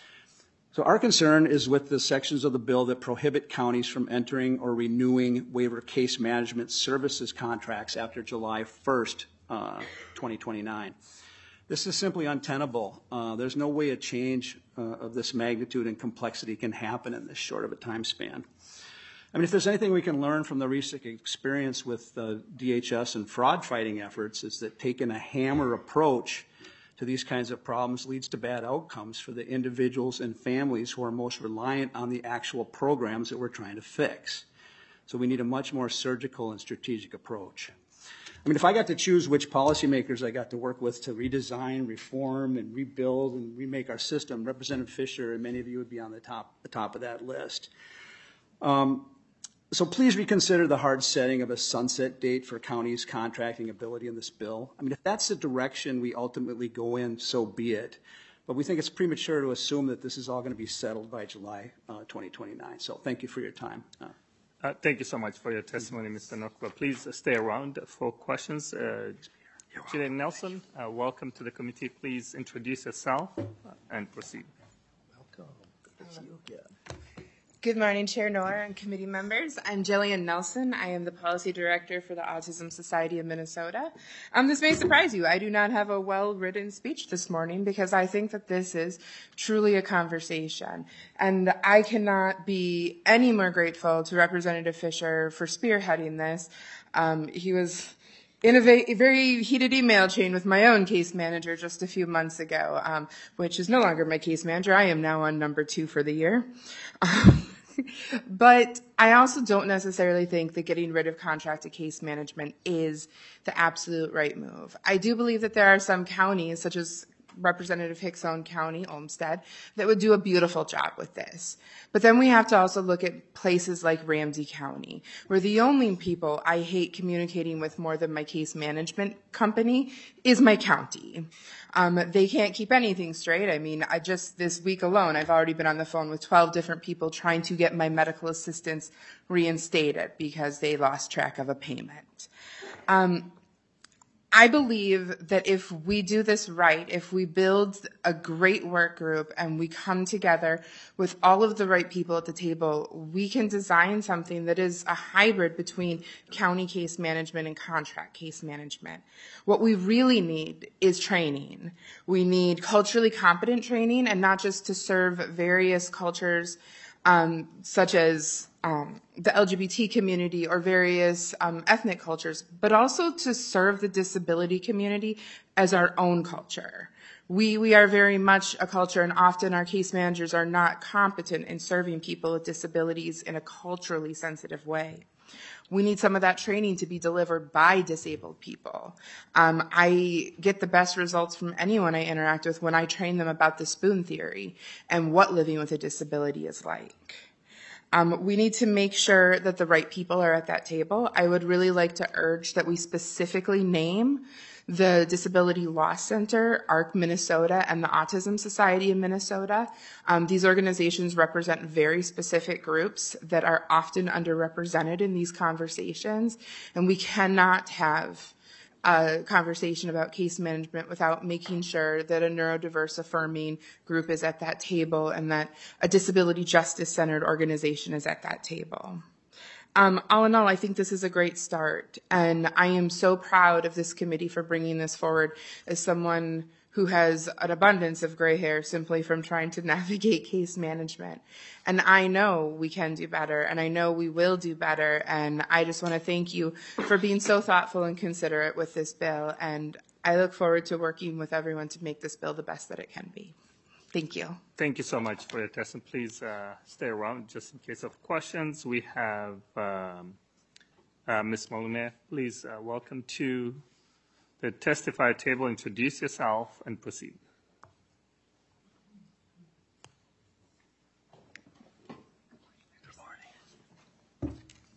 So our concern is with the sections of the bill that prohibit counties from entering or renewing waiver case management services contracts after July 1st, 2029. This is simply untenable. There's no way a change of this magnitude and complexity can happen in this short of a time span. I mean, if there's anything we can learn from the recent experience with DHS and fraud fighting efforts, is that taking a hammer approach to these kinds of problems leads to bad outcomes for the individuals and families who are most reliant on the actual programs that we're trying to fix. So we need a much more surgical and strategic approach. I mean, if I got to choose which policymakers I got to work with to redesign, reform, and rebuild and remake our system, Representative Fisher and many of you would be on the top of that list. So please reconsider the hard setting of a sunset date for counties' contracting ability in this bill. I mean, if that's the direction we ultimately go in, so be it. But we think it's premature to assume that this is all going to be settled by July 2029. So thank you for your time. Thank you so much for your testimony, Mr. Nakbar. Please stay around for questions. Jillian Nelson, welcome to the committee. Please introduce yourself and proceed. Welcome. Good to see you again. Good morning, Chair Knorr and committee members. I'm Jillian Nelson. I am the Policy Director for the Autism Society of Minnesota. This may surprise you. I do not have a well-written speech this morning because I think that this is truly a conversation. And I cannot be any more grateful to Representative Fisher for spearheading this. He was in a very heated email chain with my own case manager just a few months ago, which is no longer my case manager. I am now on number 2 for the year. But I also don't necessarily think that getting rid of contracted case management is the absolute right move. I do believe that there are some counties, such as Representative Hicks' own county, Olmsted, that would do a beautiful job with this. But then we have to also look at places like Ramsey County, where the only people I hate communicating with more than my case management company is my county. They can't keep anything straight. I mean, just this week alone, I've already been on the phone with 12 different people trying to get my medical assistance reinstated because they lost track of a payment. I believe that if we do this right, if we build a great work group and we come together with all of the right people at the table, we can design something that is a hybrid between county case management and contract case management. What we really need is training. We need culturally competent training, and not just to serve various cultures such as the LGBT community or various ethnic cultures, but also to serve the disability community as our own culture. We are very much a culture, and often our case managers are not competent in serving people with disabilities in a culturally sensitive way. We need some of that training to be delivered by disabled people. I get the best results from anyone I interact with when I train them about the spoon theory and what living with a disability is like. We need to make sure that the right people are at that table. I would really like to urge that we specifically name the Disability Law Center, ARC Minnesota, and the Autism Society of Minnesota. These organizations represent very specific groups that are often underrepresented in these conversations, and we cannot have a conversation about case management without making sure that a neurodiverse affirming group is at that table and that a disability justice centered organization is at that table. All in all, I think this is a great start, and I am so proud of this committee for bringing this forward as someone who has an abundance of gray hair simply from trying to navigate case management. And I know we can do better, and I know we will do better, and I just want to thank you for being so thoughtful and considerate with this bill, and I look forward to working with everyone to make this bill the best that it can be. Thank you. Thank you so much for your testimony. Please stay around just in case of questions. We have Ms. Molinaire. Please welcome to the testify table. Introduce yourself and proceed. Good morning.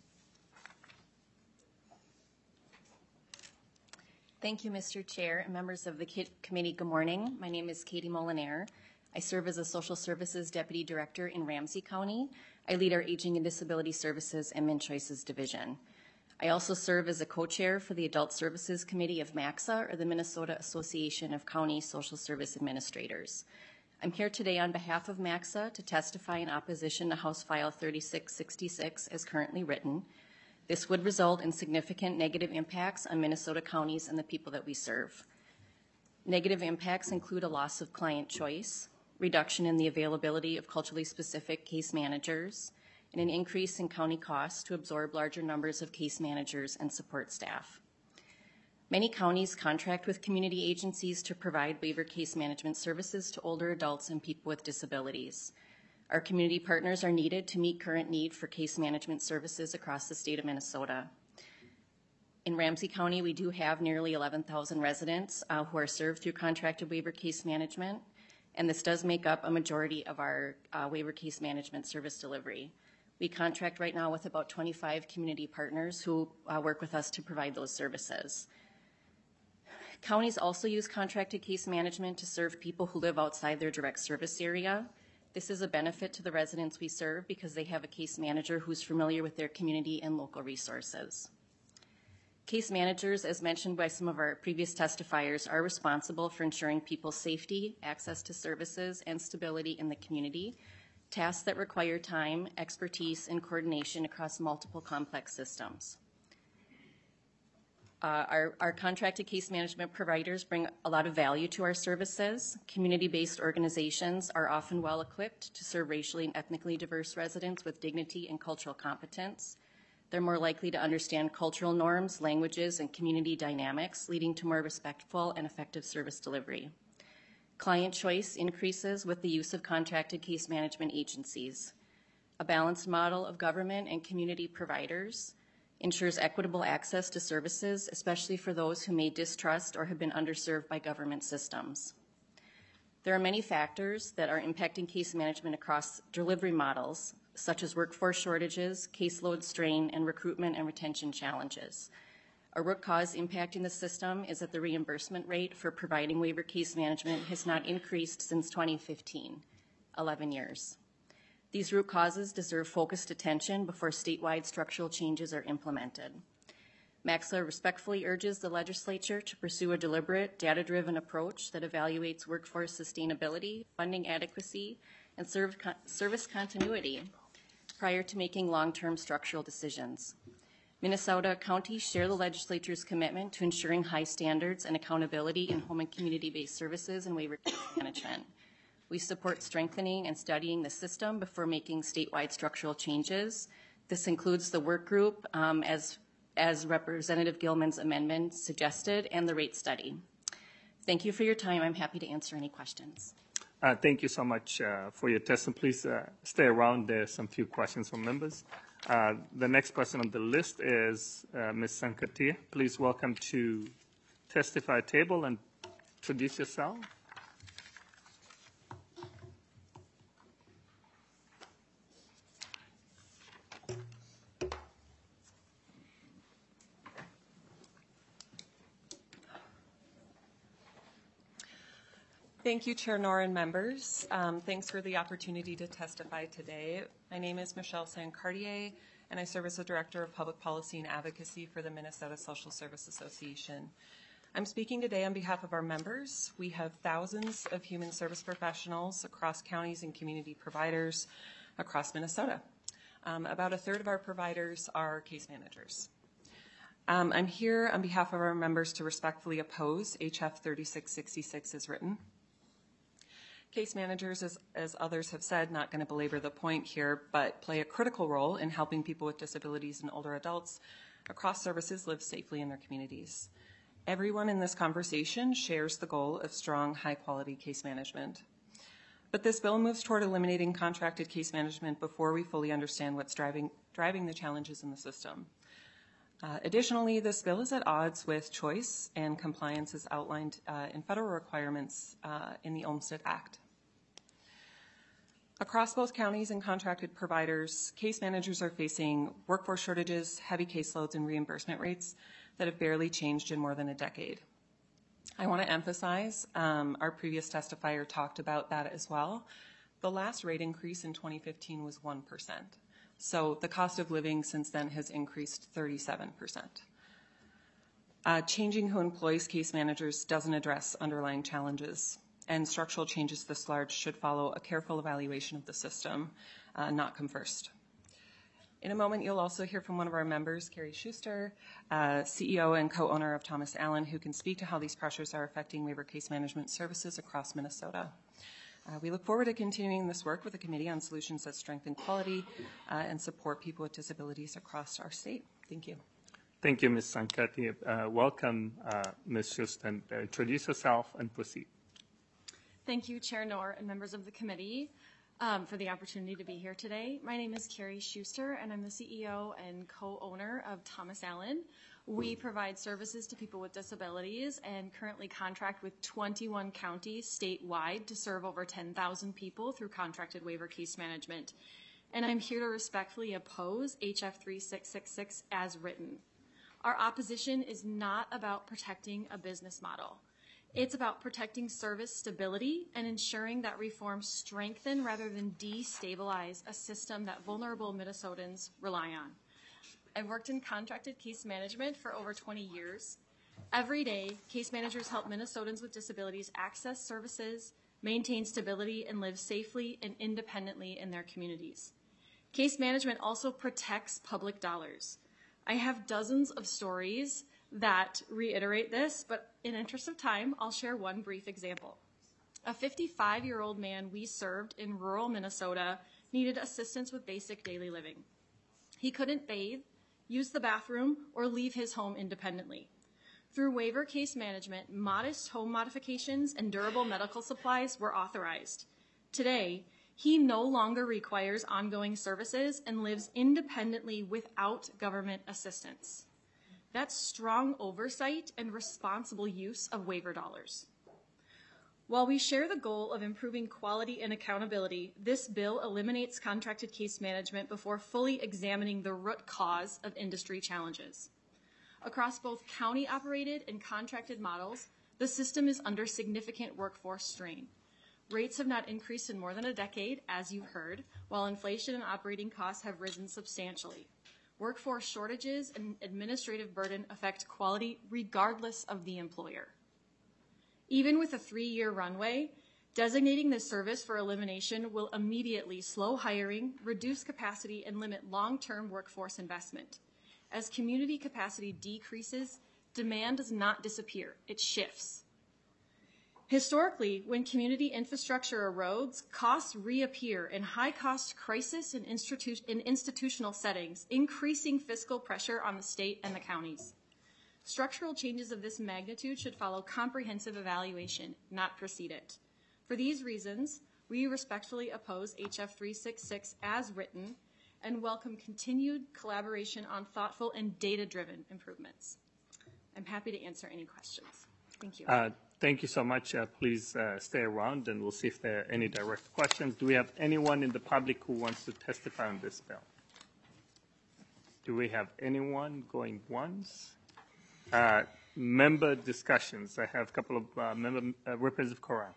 Thank you, Mr. Chair and members of the committee. Good morning. My name is Katie Molinaire. I serve as a Social Services Deputy Director in Ramsey County. I lead our Aging and Disability Services and MnChoices Division. I also serve as a co-chair for the Adult Services Committee of MACSA, or the Minnesota Association of County Social Service Administrators. I'm here today on behalf of MACSA to testify in opposition to House File 3666 as currently written. This would result in significant negative impacts on Minnesota counties and the people that we serve. Negative impacts include a loss of client choice, reduction in the availability of culturally specific case managers, and an increase in county costs to absorb larger numbers of case managers and support staff. Many counties contract with community agencies to provide waiver case management services to older adults and people with disabilities. Our community partners are needed to meet current need for case management services across the state of Minnesota. In Ramsey County, we do have nearly 11,000 residents who are served through contracted waiver case management, and this does make up a majority of our waiver case management service delivery. We contract right now with about 25 community partners who work with us to provide those services. Counties also use contracted case management to serve people who live outside their direct service area. This is a benefit to the residents we serve because they have a case manager who's familiar with their community and local resources. Case managers, as mentioned by some of our previous testifiers, are responsible for ensuring people's safety, access to services, and stability in the community, tasks that require time, expertise, and coordination across multiple complex systems. Our contracted case management providers bring a lot of value to our services. Community-based organizations are often well-equipped to serve racially and ethnically diverse residents with dignity and cultural competence. They're more likely to understand cultural norms, languages, and community dynamics, leading to more respectful and effective service delivery. Client choice increases with the use of contracted case management agencies. A balanced model of government and community providers ensures equitable access to services, especially for those who may distrust or have been underserved by government systems. There are many factors that are impacting case management across delivery models, such as workforce shortages, caseload strain, and recruitment and retention challenges. A root cause impacting the system is that the reimbursement rate for providing waiver case management has not increased since 2015, 11 years. These root causes deserve focused attention before statewide structural changes are implemented. MACSA respectfully urges the legislature to pursue a deliberate, data-driven approach that evaluates workforce sustainability, funding adequacy, and service continuity prior to making long-term structural decisions. Minnesota counties share the legislature's commitment to ensuring high standards and accountability in home and community-based services and waiver case management. We support strengthening and studying the system before making statewide structural changes. This includes the work group, as Representative Gilman's amendment suggested, and the rate study. Thank you for your time. I'm happy to answer any questions. Thank you so much for your testimony. Please stay around. There's some few questions from members. The next person on the list is Ms. Sankatia. Please welcome to testify table and introduce yourself. Thank you, Chair Knorr and members. Thanks for the opportunity to testify today. My name is Michelle Sancartier, and I serve as the Director of Public Policy and Advocacy for the Minnesota Social Service Association. I'm speaking today on behalf of our members. We have thousands of human service professionals across counties and community providers across Minnesota. About a third of our providers are case managers. I'm here on behalf of our members to respectfully oppose HF 3666 as written. Case managers, as others have said, not going to belabor the point here, but play a critical role in helping people with disabilities and older adults across services live safely in their communities. Everyone in this conversation shares the goal of strong, high-quality case management. But this bill moves toward eliminating contracted case management before we fully understand what's driving the challenges in the system. Additionally, this bill is at odds with choice and compliance as outlined in federal requirements in the Olmstead Act. Across both counties and contracted providers, case managers are facing workforce shortages, heavy caseloads, and reimbursement rates that have barely changed in more than a decade. I want to emphasize, our previous testifier talked about that as well. The last rate increase in 2015 was 1%. So the cost of living since then has increased 37%. Changing who employs case managers doesn't address underlying challenges, and structural changes this large should follow a careful evaluation of the system, not come first. In a moment, you'll also hear from one of our members, Carrie Schuster, CEO and co-owner of Thomas Allen, who can speak to how these pressures are affecting waiver case management services across Minnesota. We look forward to continuing this work with the Committee on Solutions that Strengthen Quality and support people with disabilities across our state. Thank you. Thank you, Ms. Sankati. Welcome, Ms. Schuster. Introduce yourself and proceed. Thank you, Chair Knorr and members of the committee for the opportunity to be here today. My name is Carrie Schuster, and I'm the CEO and co-owner of Thomas Allen. We provide services to people with disabilities and currently contract with 21 counties statewide to serve over 10,000 people through contracted waiver case management. And I'm here to respectfully oppose HF 3666 as written. Our opposition is not about protecting a business model. It's about protecting service stability and ensuring that reforms strengthen rather than destabilize a system that vulnerable Minnesotans rely on. I've worked in contracted case management for over 20 years. Every day, case managers help Minnesotans with disabilities access services, maintain stability, and live safely and independently in their communities. Case management also protects public dollars. I have dozens of stories that reiterate this, but in interest of time, I'll share one brief example. A 55-year-old man we served in rural Minnesota needed assistance with basic daily living. He couldn't bathe, use the bathroom, or leave his home independently. Through waiver case management, modest home modifications and durable medical supplies were authorized. Today, he no longer requires ongoing services and lives independently without government assistance. That's strong oversight and responsible use of waiver dollars. While we share the goal of improving quality and accountability, this bill eliminates contracted case management before fully examining the root cause of industry challenges. Across both county-operated and contracted models, the system is under significant workforce strain. Rates have not increased in more than a decade, as you've heard, while inflation and operating costs have risen substantially. Workforce shortages and administrative burden affect quality regardless of the employer. Even with a 3-year runway, designating this service for elimination will immediately slow hiring, reduce capacity, and limit long-term workforce investment. As community capacity decreases, demand does not disappear, it shifts. Historically, when community infrastructure erodes, costs reappear in high-cost crisis and institutional settings, increasing fiscal pressure on the state and the counties. Structural changes of this magnitude should follow comprehensive evaluation, not precede it. For these reasons, we respectfully oppose HF 366 as written and welcome continued collaboration on thoughtful and data-driven improvements. I'm happy to answer any questions. Thank you. Thank you so much. Please stay around and we'll see if there are any direct questions. Do we have anyone in the public who wants to testify on this bill? Do we have anyone going once? Member discussions. I have a couple of Representative Coran.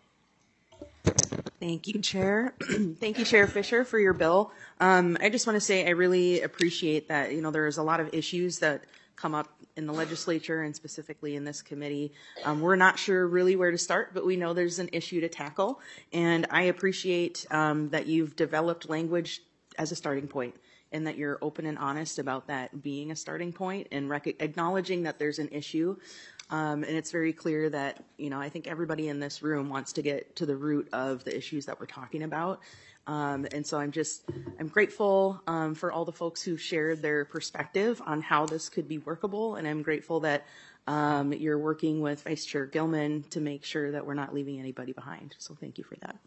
Thank you, Chair. Thank you, Chair Fisher, for your bill. I just want to say I really appreciate that, there's a lot of issues that come up in the legislature and specifically in this committee. We're not sure really where to start, but we know there's an issue to tackle. And I appreciate that you've developed language as a starting point and that you're open and honest about that being a starting point and acknowledging that there's an issue. And it's very clear that, I think everybody in this room wants to get to the root of the issues that we're talking about. And so I'm grateful for all the folks who shared their perspective on how this could be workable. And I'm grateful that you're working with Vice Chair Gilman to make sure that we're not leaving anybody behind. So thank you for that.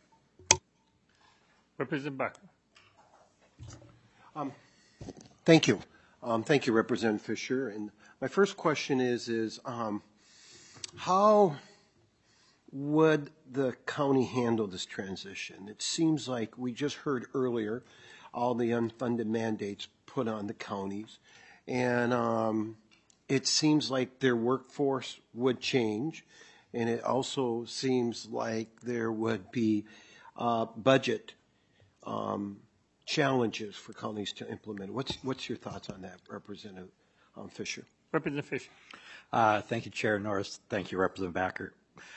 Representative Barker. Thank you. Thank you, Representative Fisher. And my first question is how would the county handle this transition? It seems like we just heard earlier all the unfunded mandates put on the counties, and it seems like their workforce would change, and it also seems like there would be budget challenges for counties to implement. What's your thoughts on that, Representative Fisher? Representative Fisher. Thank you, Chair Norris. Thank you, Representative Backer.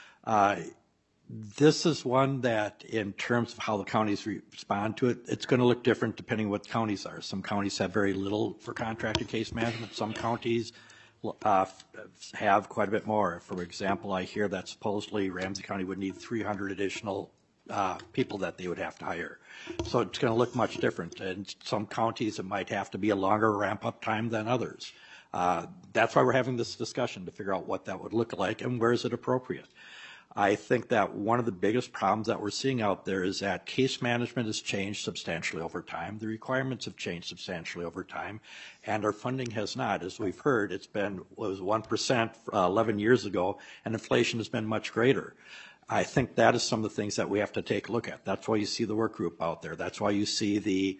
This is one that, in terms of how the counties respond to it, it's going to look different depending what counties are. Some counties have very little for contracted case management. Some counties have quite a bit more. For example, I hear that supposedly Ramsey County would need 300 additional people that they would have to hire. So it's going to look much different. In some counties, it might have to be a longer ramp-up time than others. That's why we're having this discussion, to figure out what that would look like and where is it appropriate. I think that one of the biggest problems that we're seeing out there is that case management has changed substantially over time. The requirements have changed substantially over time, and our funding has not. As we've heard, it was 1% 11 years ago, and inflation has been much greater. I think that is some of the things that we have to take a look at. That's why you see the work group out there. That's why you see the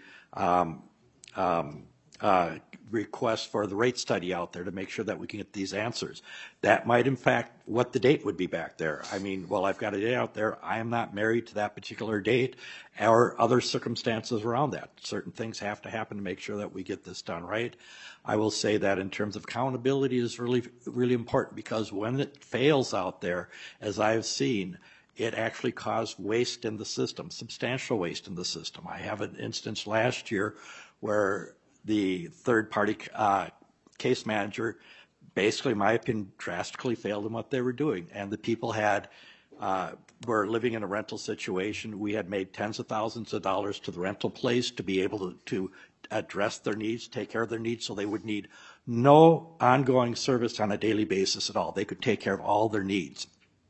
request for the rate study out there to make sure that we can get these answers. That might, in fact, what the date would be back there. I mean, well, I've got a date out there. I am not married to that particular date or other circumstances around that. Certain things have to happen to make sure that we get this done right. I will say that in terms of accountability is really, really important, because when it fails out there, as I've seen, it actually caused waste in the system, substantial waste in the system. I have an instance last year where the third-party case manager basically, in my opinion, drastically failed in what they were doing. And the people were living in a rental situation. We had made tens of thousands of dollars to the rental place to be able to address their needs, take care of their needs, so they would need no ongoing service on a daily basis at all. They could take care of all their needs.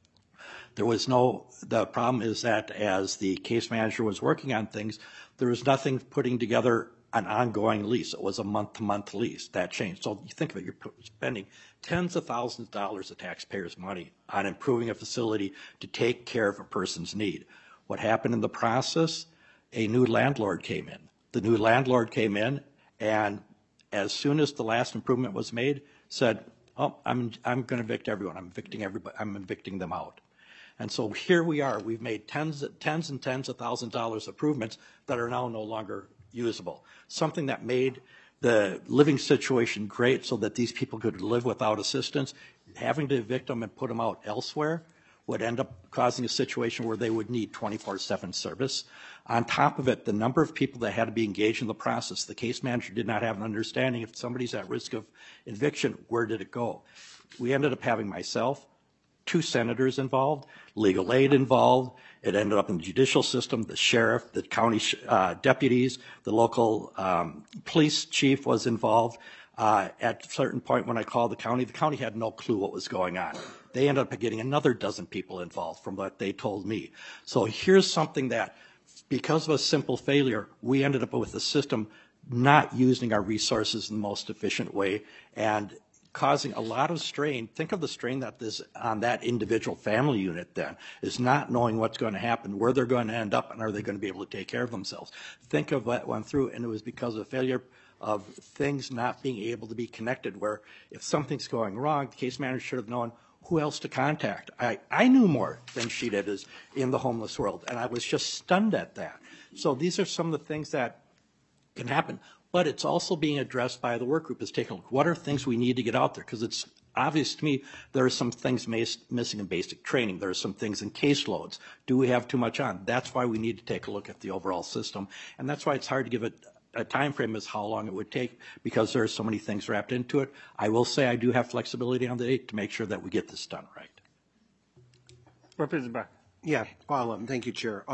The problem is that as the case manager was working on things, there was nothing putting together an ongoing lease. It was a month-to-month lease. That changed. So you think of it, you're spending tens of thousands of dollars of taxpayers' money on improving a facility to take care of a person's need. What happened in the process? A new landlord came in. The new landlord came in, and as soon as the last improvement was made, said, "Oh, I'm going to evict everyone. I'm evicting everybody. I'm evicting them out." And so here we are. We've made tens and tens of thousands of dollars improvements that are now no longer usable. Something that made the living situation great so that these people could live without assistance, having to evict them and put them out elsewhere would end up causing a situation where they would need 24/7 service. On top of it, the number of people that had to be engaged in the process, the case manager did not have an understanding if somebody's at risk of eviction, where did it go? We ended up having myself, 2 senators involved, legal aid involved. It ended up in the judicial system, the sheriff, the county deputies, the local police chief was involved. At a certain point when I called the county had no clue what was going on. They ended up getting another dozen people involved from what they told me. So here's something that, because of a simple failure, we ended up with the system not using our resources in the most efficient way and causing a lot of strain. Think of the strain that is on that individual family unit then, is not knowing what's going to happen, where they're going to end up, and are they going to be able to take care of themselves. Think of what went through, and it was because of failure of things not being able to be connected, where if something's going wrong, the case manager should have known who else to contact. I knew more than she did as in the homeless world, and I was just stunned at that. So these are some of the things that can happen. But it's also being addressed by the work group, is taking a look. What are things we need to get out there? Because it's obvious to me there are some things missing in basic training. There are some things in caseloads. Do we have too much on? That's why we need to take a look at the overall system. And that's why it's hard to give it a time frame as how long it would take, because there are so many things wrapped into it. I will say I do have flexibility on the date to make sure that we get this done right. Representative Bach. Yeah, thank you, Chair.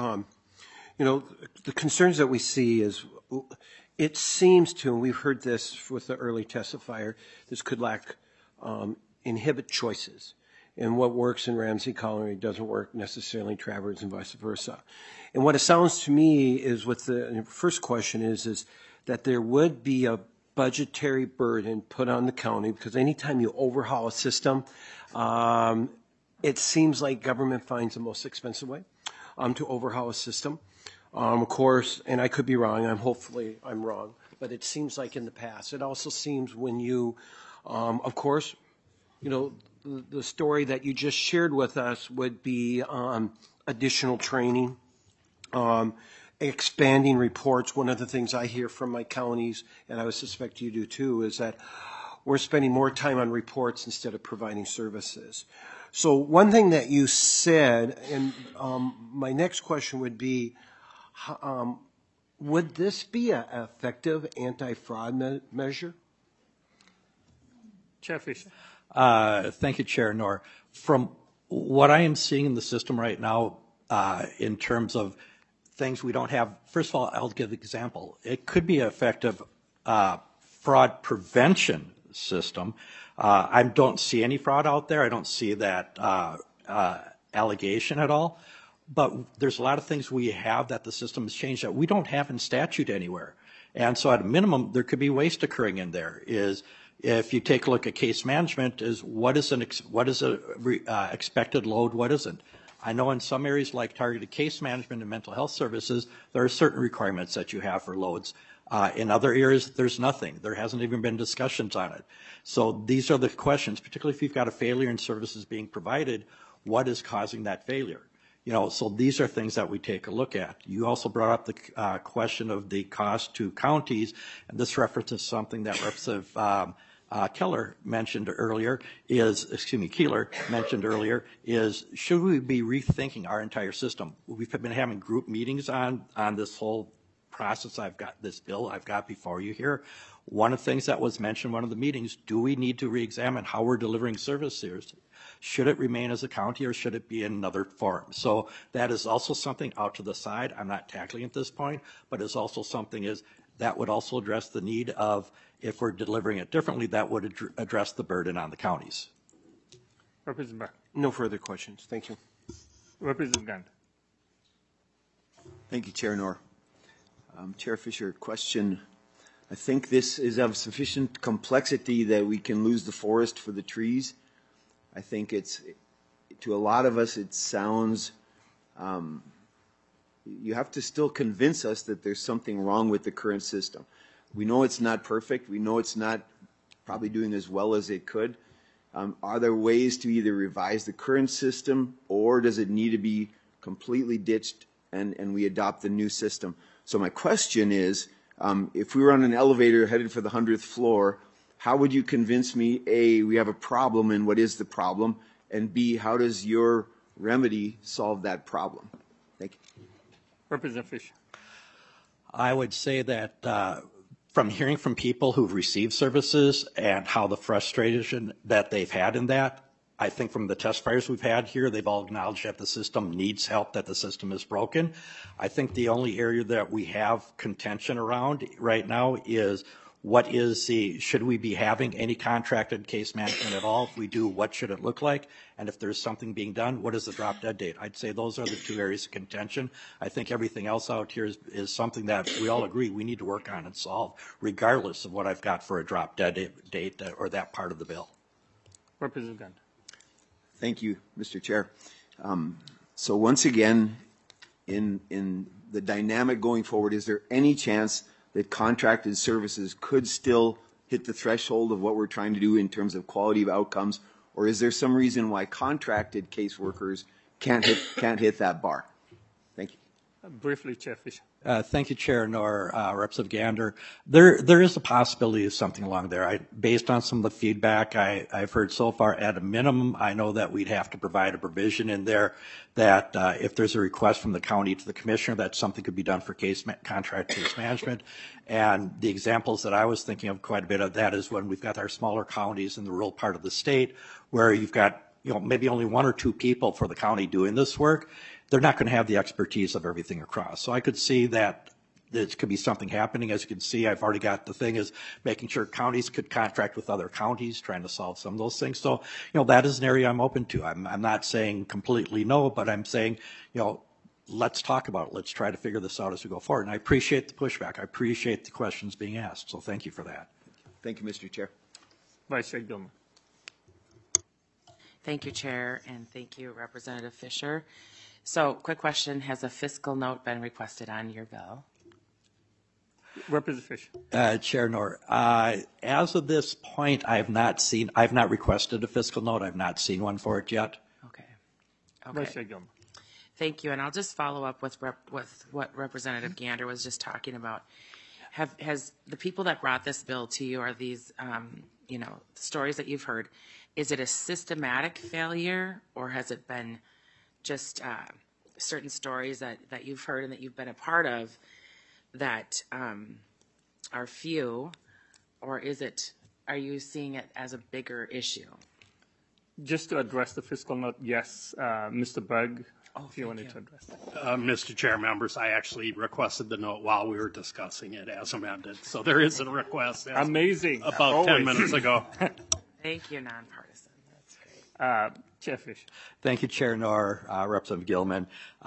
The concerns that we see is, it seems to, and we've heard this with the early testifier, this could inhibit choices. And what works in Ramsey County doesn't work necessarily in Traverse and vice versa. And what it sounds to me is, with the first question is that there would be a budgetary burden put on the county, because anytime you overhaul a system, it seems like government finds the most expensive way to overhaul a system. Of course, and I could be wrong, hopefully I'm wrong, but it seems like in the past. It also seems when you, of course, the story that you just shared with us would be additional training, expanding reports. One of the things I hear from my counties, and I would suspect you do too, is that we're spending more time on reports instead of providing services. So one thing that you said, and my next question would be, would this be an effective anti-fraud measure? Chair Fisher. Thank you, Chair Knorr. From what I am seeing in the system right now, in terms of things we don't have, first of all, I'll give an example. It could be an effective fraud prevention system. I don't see any fraud out there. I don't see that allegation at all. But there's a lot of things we have that the system has changed that we don't have in statute anywhere. And so at a minimum, there could be waste occurring in there. Is if you take a look at case management, is what is a expected load, what isn't. I know in some areas like targeted case management and mental health services, there are certain requirements that you have for loads. In other areas, there's nothing. There hasn't even been discussions on it. So these are the questions, particularly if you've got a failure in services being provided, what is causing that failure? You know, so these are things that we take a look at. You also brought up the question of the cost to counties, and this references something that Representative Keeler mentioned earlier, is should we be rethinking our entire system? We've been having group meetings on this whole process. This bill I've got before you here. One of the things that was mentioned in one of the meetings, do we need to re-examine how we're delivering services? Should it remain as a county or should it be in another form? So that is also something out to the side. I'm not tackling at this point, but it's also something that would also address the need of, if we're delivering it differently, that would address the burden on the counties. Representative Beck. No further questions. Thank you. Representative Gant. Thank you, Chair Knorr. Chair Fisher, question. I think this is of sufficient complexity that we can lose the forest for the trees. I think to a lot of us, it sounds, you have to still convince us that there's something wrong with the current system. We know it's not perfect. We know it's not probably doing as well as it could. Are there ways to either revise the current system, or does it need to be completely ditched and we adopt the new system? So my question is, if we were on an elevator headed for the 100th floor, how would you convince me, A, we have a problem and what is the problem, and B, how does your remedy solve that problem? Thank you. Representative Fisher. I would say that from hearing from people who've received services and how the frustration that they've had in that, I think from the testifiers we've had here, they've all acknowledged that the system needs help, that the system is broken. I think the only area that we have contention around right now is should we be having any contracted case management at all? If we do, what should it look like? And if there's something being done, what is the drop dead date? I'd say those are the two areas of contention. I think everything else out here is something that we all agree we need to work on and solve, regardless of what I've got for a drop dead date or that part of the bill. Representative Gant. Thank you, Mr. Chair. So once again, in the dynamic going forward, is there any chance that contracted services could still hit the threshold of what we're trying to do in terms of quality of outcomes, or is there some reason why contracted caseworkers can't hit that bar? Thank you. Briefly, Chair Fisher. Thank you, Chair Knorr, Representative Gander. There is a possibility of something along there. Based on some of the feedback I've heard so far, at a minimum, I know that we'd have to provide a provision in there that if there's a request from the county to the commissioner, that something could be done for contract case management. And the examples that I was thinking of quite a bit of that is when we've got our smaller counties in the rural part of the state, where you've got maybe only one or two people for the county doing this work. They're not going to have the expertise of everything across. So I could see that there could be something happening. As you can see, I've already got the thing is making sure counties could contract with other counties, trying to solve some of those things. So, that is an area I'm open to. I'm not saying completely no, but I'm saying, let's talk about it. Let's try to figure this out as we go forward. And I appreciate the pushback. I appreciate the questions being asked. So thank you for that. Thank you, Mr. Chair. Vice Chair Gilman. Thank you, Chair, and thank you, Representative Fisher. So, quick question, has a fiscal note been requested on your bill? Representative Fisher. Chair Knorr, as of this point, I've not requested a fiscal note. I've not seen one for it yet. Okay. Vice Chair Gilman. Thank you, and I'll just follow up with what Representative Gander was just talking about. Has the people that brought this bill to you, are these, stories that you've heard, is it a systematic failure, or has it been just certain stories that you've heard and that you've been a part of that are few, or are you seeing it as a bigger issue? Just to address the fiscal note, yes. Mr. Berg, if you wanted to address that. Mr. Chair, members, I actually requested the note while we were discussing it as amended. So there is a request. Amazing. About 10 minutes ago. Thank you, nonpartisan. That's great. Chair Fisher. Thank you, Chair Knorr, Representative Gilman.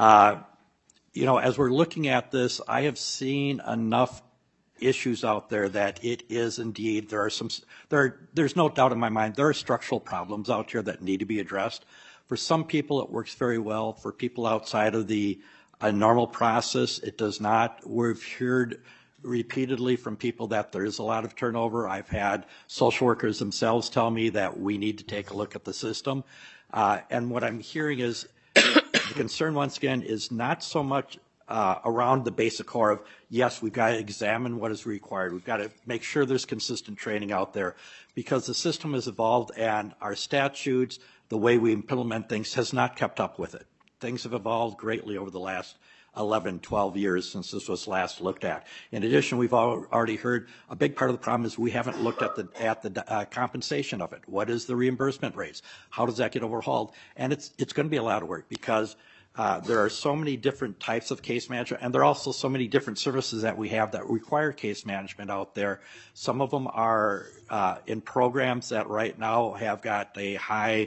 You know, as we're looking at this, I have seen enough issues out there that it is indeed, there's no doubt in my mind, there are structural problems out here that need to be addressed. For some people, it works very well. For people outside of the normal process, it does not. We've heard repeatedly from people that there is a lot of turnover. I've had social workers themselves tell me that we need to take a look at the system. And what I'm hearing is the concern, once again, is not so much around the basic core of, yes, we've got to examine what is required. We've got to make sure there's consistent training out there because the system has evolved and our statutes, the way we implement things has not kept up with it. Things have evolved greatly over the last 11, 12 years since this was last looked at. In addition, we've already heard a big part of the problem is we haven't looked at the compensation of it. What is the reimbursement rates? How does that get overhauled? And it's going to be a lot of work because there are so many different types of case management, and there are also so many different services that we have that require case management out there. Some of them are in programs that right now have got a high,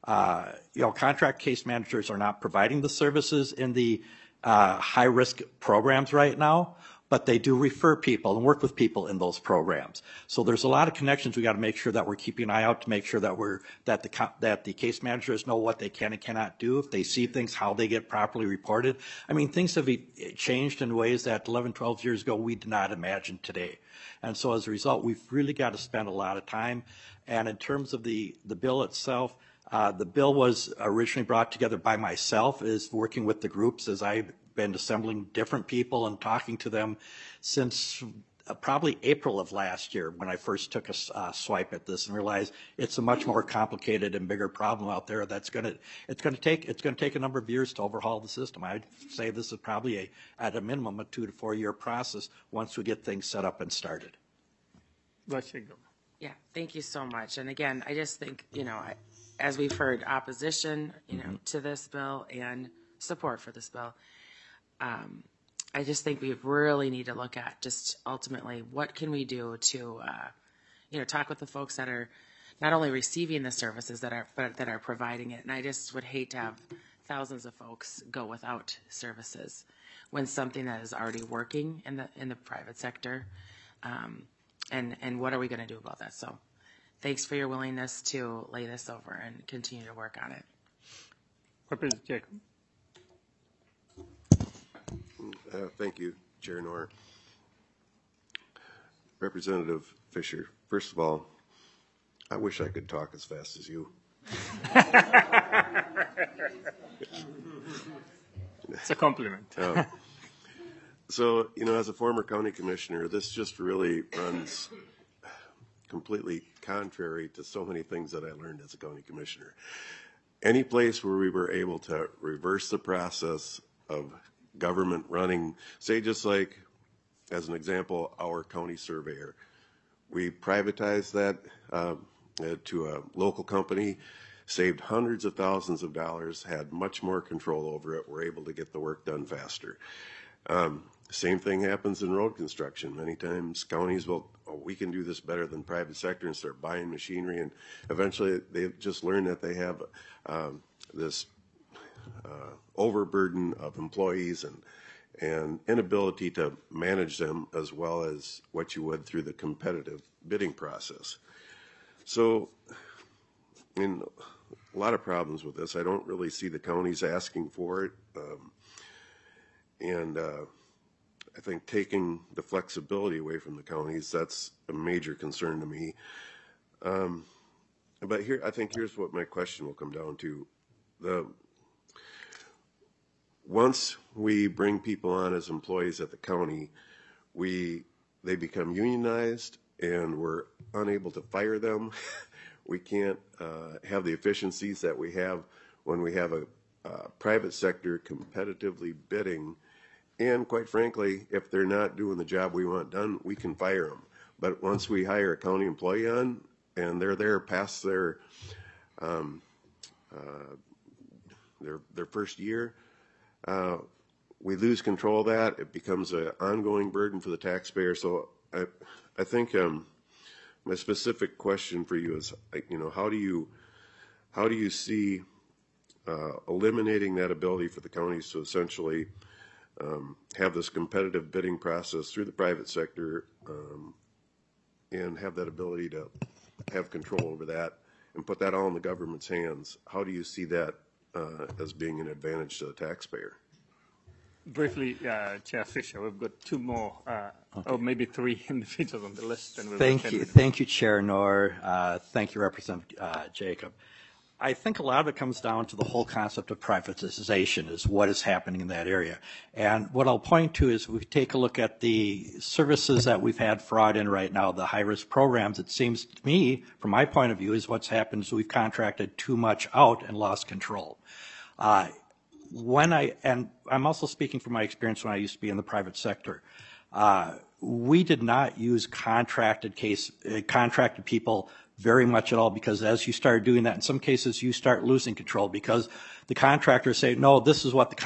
contract case managers are not providing the services in the high-risk programs right now, but they do refer people and work with people in those programs. So there's a lot of connections we got to make sure that we're keeping an eye out to make sure that the case managers know what they can and cannot do. If they see things, how they get properly reported. I mean, things have changed in ways that 11, 12 years ago we did not imagine today. And so as a result, we've really got to spend a lot of time. And in terms of the bill itself, the bill was originally brought together by myself, is working with the groups as I've been assembling different people and talking to them since probably April of last year when I first took a swipe at this and realized it's a much more complicated and bigger problem out there that's going to take a number of years to overhaul the system. I'd say this is probably at a minimum a 2 to 4 year process once we get things set up and started. Yeah, thank you so much. And again, I just think, as we've heard opposition, to this bill and support for this bill, I just think we really need to look at just ultimately what can we do to, talk with the folks that are not only receiving the services but that are providing it. And I just would hate to have thousands of folks go without services when something that is already working in the private sector. And what are we going to do about that? So thanks for your willingness to lay this over and continue to work on it. Representative Jacob. Thank you, Chair Knorr. Representative Fisher, first of all, I wish I could talk as fast as you. It's a compliment. So, as a former county commissioner, this just really runs completely contrary to so many things that I learned as a county commissioner. Any place where we were able to reverse the process of government running, say just like, as an example, our county surveyor, we privatized that to a local company, saved hundreds of thousands of dollars, had much more control over it, we're able to get the work done faster. Same thing happens in road construction. Many times counties will, we can do this better than private sector and start buying machinery, and eventually they just learn that they have this overburden of employees and inability to manage them as well as what you would through the competitive bidding process. So, a lot of problems with this. I don't really see the counties asking for it. I think taking the flexibility away from the counties, that's a major concern to me. But I think here's what my question will come down to. Once we bring people on as employees at the county, they become unionized and we're unable to fire them. We can't have the efficiencies that we have when we have a private sector competitively bidding. And quite frankly, if they're not doing the job we want done, we can fire them. But once we hire a county employee on and they're there past their first year, we lose control of that. It becomes an ongoing burden for the taxpayer. So I think my specific question for you is, how do how do you see eliminating that ability for the counties to essentially have this competitive bidding process through the private sector and have that ability to have control over that and put that all in the government's hands? How do you see that as being an advantage to the taxpayer? Briefly, Chair Fisher, we've got two more, or maybe three individuals on the list. And Thank you, Chair Knorr. Thank you, Representative Jacob. I think a lot of it comes down to the whole concept of privatization, is what is happening in that area. And what I'll point to is we take a look at the services that we've had fraud in right now, the high-risk programs. It seems to me, from my point of view, is what's happened is we've contracted too much out and lost control. And I'm also speaking from my experience when I used to be in the private sector. We did not use contracted people very much at all, because as you start doing that, in some cases you start losing control because the contractors say, no, this is what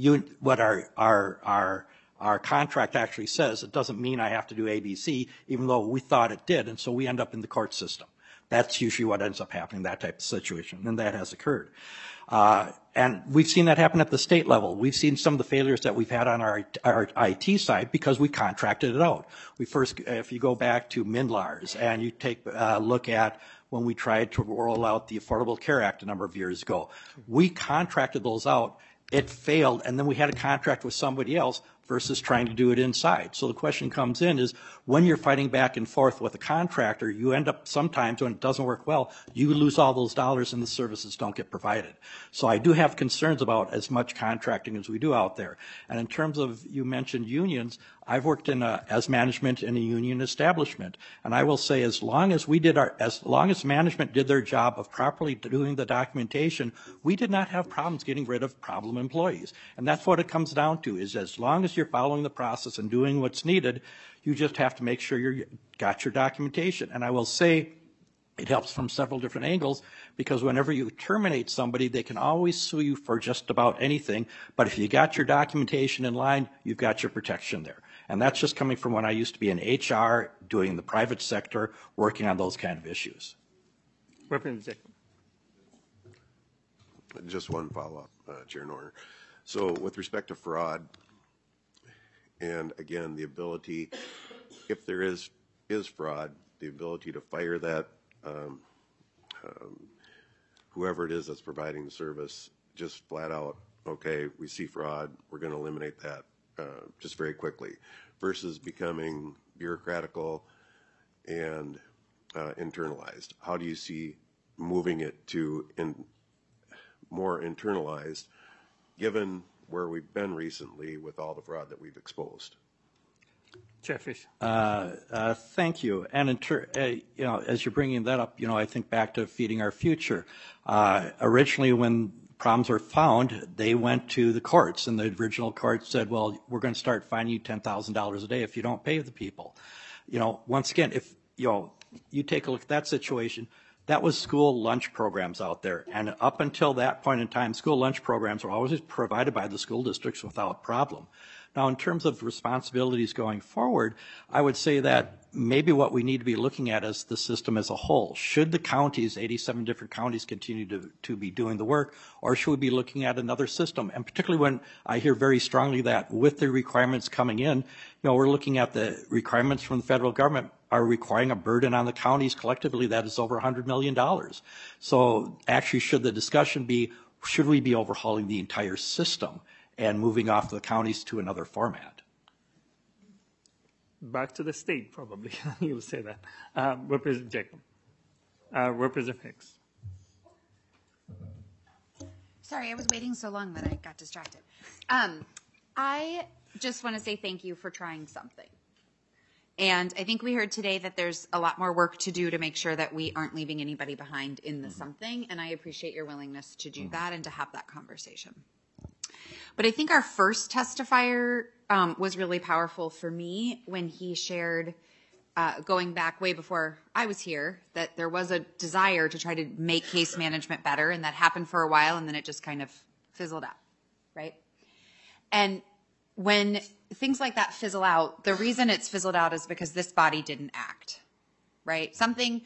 our contract actually says. It doesn't mean I have to do ABC, even though we thought it did, and so we end up in the court system. That's usually what ends up happening, that type of situation, and that has occurred. And we've seen that happen at the state level. We've seen some of the failures that we've had on our IT side because we contracted it out. If you go back to MNLARS and you take a look at when we tried to roll out the Affordable Care Act a number of years ago, we contracted those out. It failed, and then we had a contract with somebody else versus trying to do it inside. So the question comes in is, when you're fighting back and forth with a contractor, you end up sometimes, when it doesn't work well, you lose all those dollars and the services don't get provided. So I do have concerns about as much contracting as we do out there. And in terms of, you mentioned unions, I've worked as management in a union establishment, and I will say as long as management did their job of properly doing the documentation, we did not have problems getting rid of problem employees. And that's what it comes down to, is as long as you're following the process and doing what's needed, you just have to make sure you've got your documentation. And I will say it helps from several different angles, because whenever you terminate somebody, they can always sue you for just about anything. But if you got your documentation in line, you've got your protection there. And that's just coming from when I used to be in HR, doing the private sector, working on those kind of issues. Representative Jacob. Just one follow-up, Chair Norner. So with respect to fraud, and again, the ability, if there is fraud, the ability to fire that whoever it is that's providing the service, just flat out, okay, we see fraud, we're going to eliminate that just very quickly, versus becoming bureaucratical and internalized. How do you see moving it to more internalized, given where we've been recently with all the fraud that we've exposed? Chair Fisher. Thank you. And as you're bringing that up, I think back to Feeding Our Future. Originally, when problems were found, they went to the courts, and the original court said, well, we're going to start fining you $10,000 a day if you don't pay the people. Once again, if you take a look at that situation, that was school lunch programs out there. And up until that point in time, school lunch programs were always provided by the school districts without problem. Now, in terms of responsibilities going forward, I would say that maybe what we need to be looking at is the system as a whole. Should the counties, 87 different counties, continue to be doing the work, or should we be looking at another system? And particularly when I hear very strongly that with the requirements coming in, we're looking at the requirements from the federal government are requiring a burden on the counties collectively that is over $100 million. So actually, should the discussion be, should we be overhauling the entire system and moving off the counties to another format? Back to the state, probably. You'll say that. Representative Jacob. Representative Hicks. Sorry, I was waiting so long that I got distracted. I just want to say thank you for trying something. And I think we heard today that there's a lot more work to do to make sure that we aren't leaving anybody behind in the something. And I appreciate your willingness to do that and to have that conversation. But I think our first testifier was really powerful for me when he shared, going back way before I was here, that there was a desire to try to make case management better, and that happened for a while, and then it just kind of fizzled out, right? And when things like that fizzle out, the reason it's fizzled out is because this body didn't act, right?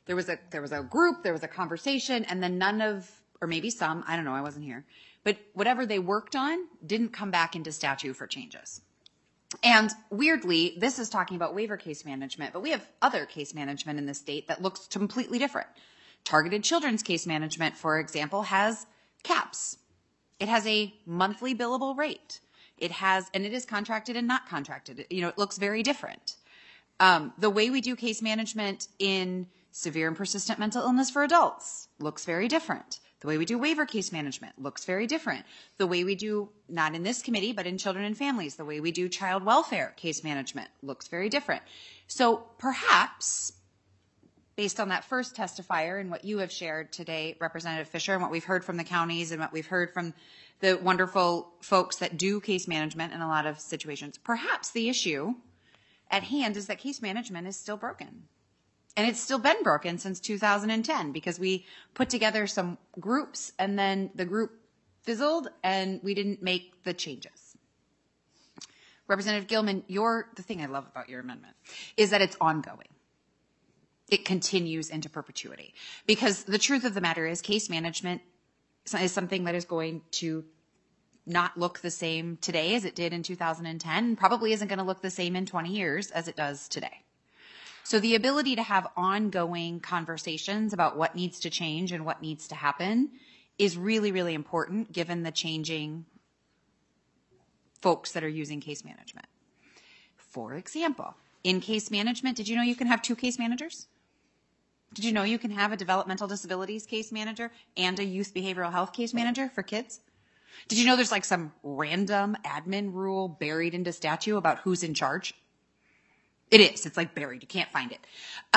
There was a group, there was a conversation, and then none of, or maybe some, I don't know, I wasn't here, but whatever they worked on didn't come back into statute for changes. And weirdly, this is talking about waiver case management, but we have other case management in the state that looks completely different. Targeted children's case management, for example, has caps. It has a monthly billable rate. It is contracted and not contracted. It looks very different. The way we do case management in severe and persistent mental illness for adults looks very different. The way we do waiver case management looks very different. The way we do, not in this committee, but in children and families, the way we do child welfare case management looks very different. So perhaps, based on that first testifier and what you have shared today, Representative Fisher, and what we've heard from the counties and what we've heard from the wonderful folks that do case management in a lot of situations, perhaps the issue at hand is that case management is still broken. And it's still been broken since 2010 because we put together some groups and then the group fizzled and we didn't make the changes. Representative Gilman, the thing I love about your amendment is that it's ongoing. It continues into perpetuity because the truth of the matter is case management is something that is going to not look the same today as it did in 2010 and probably isn't going to look the same in 20 years as it does today. So the ability to have ongoing conversations about what needs to change and what needs to happen is really, really important given the changing folks that are using case management. For example, in case management, did you know you can have 2 case managers? Did you know you can have a developmental disabilities case manager and a youth behavioral health case manager for kids? Did you know there's like some random admin rule buried into statute about who's in charge? It is. It's like buried. You can't find it.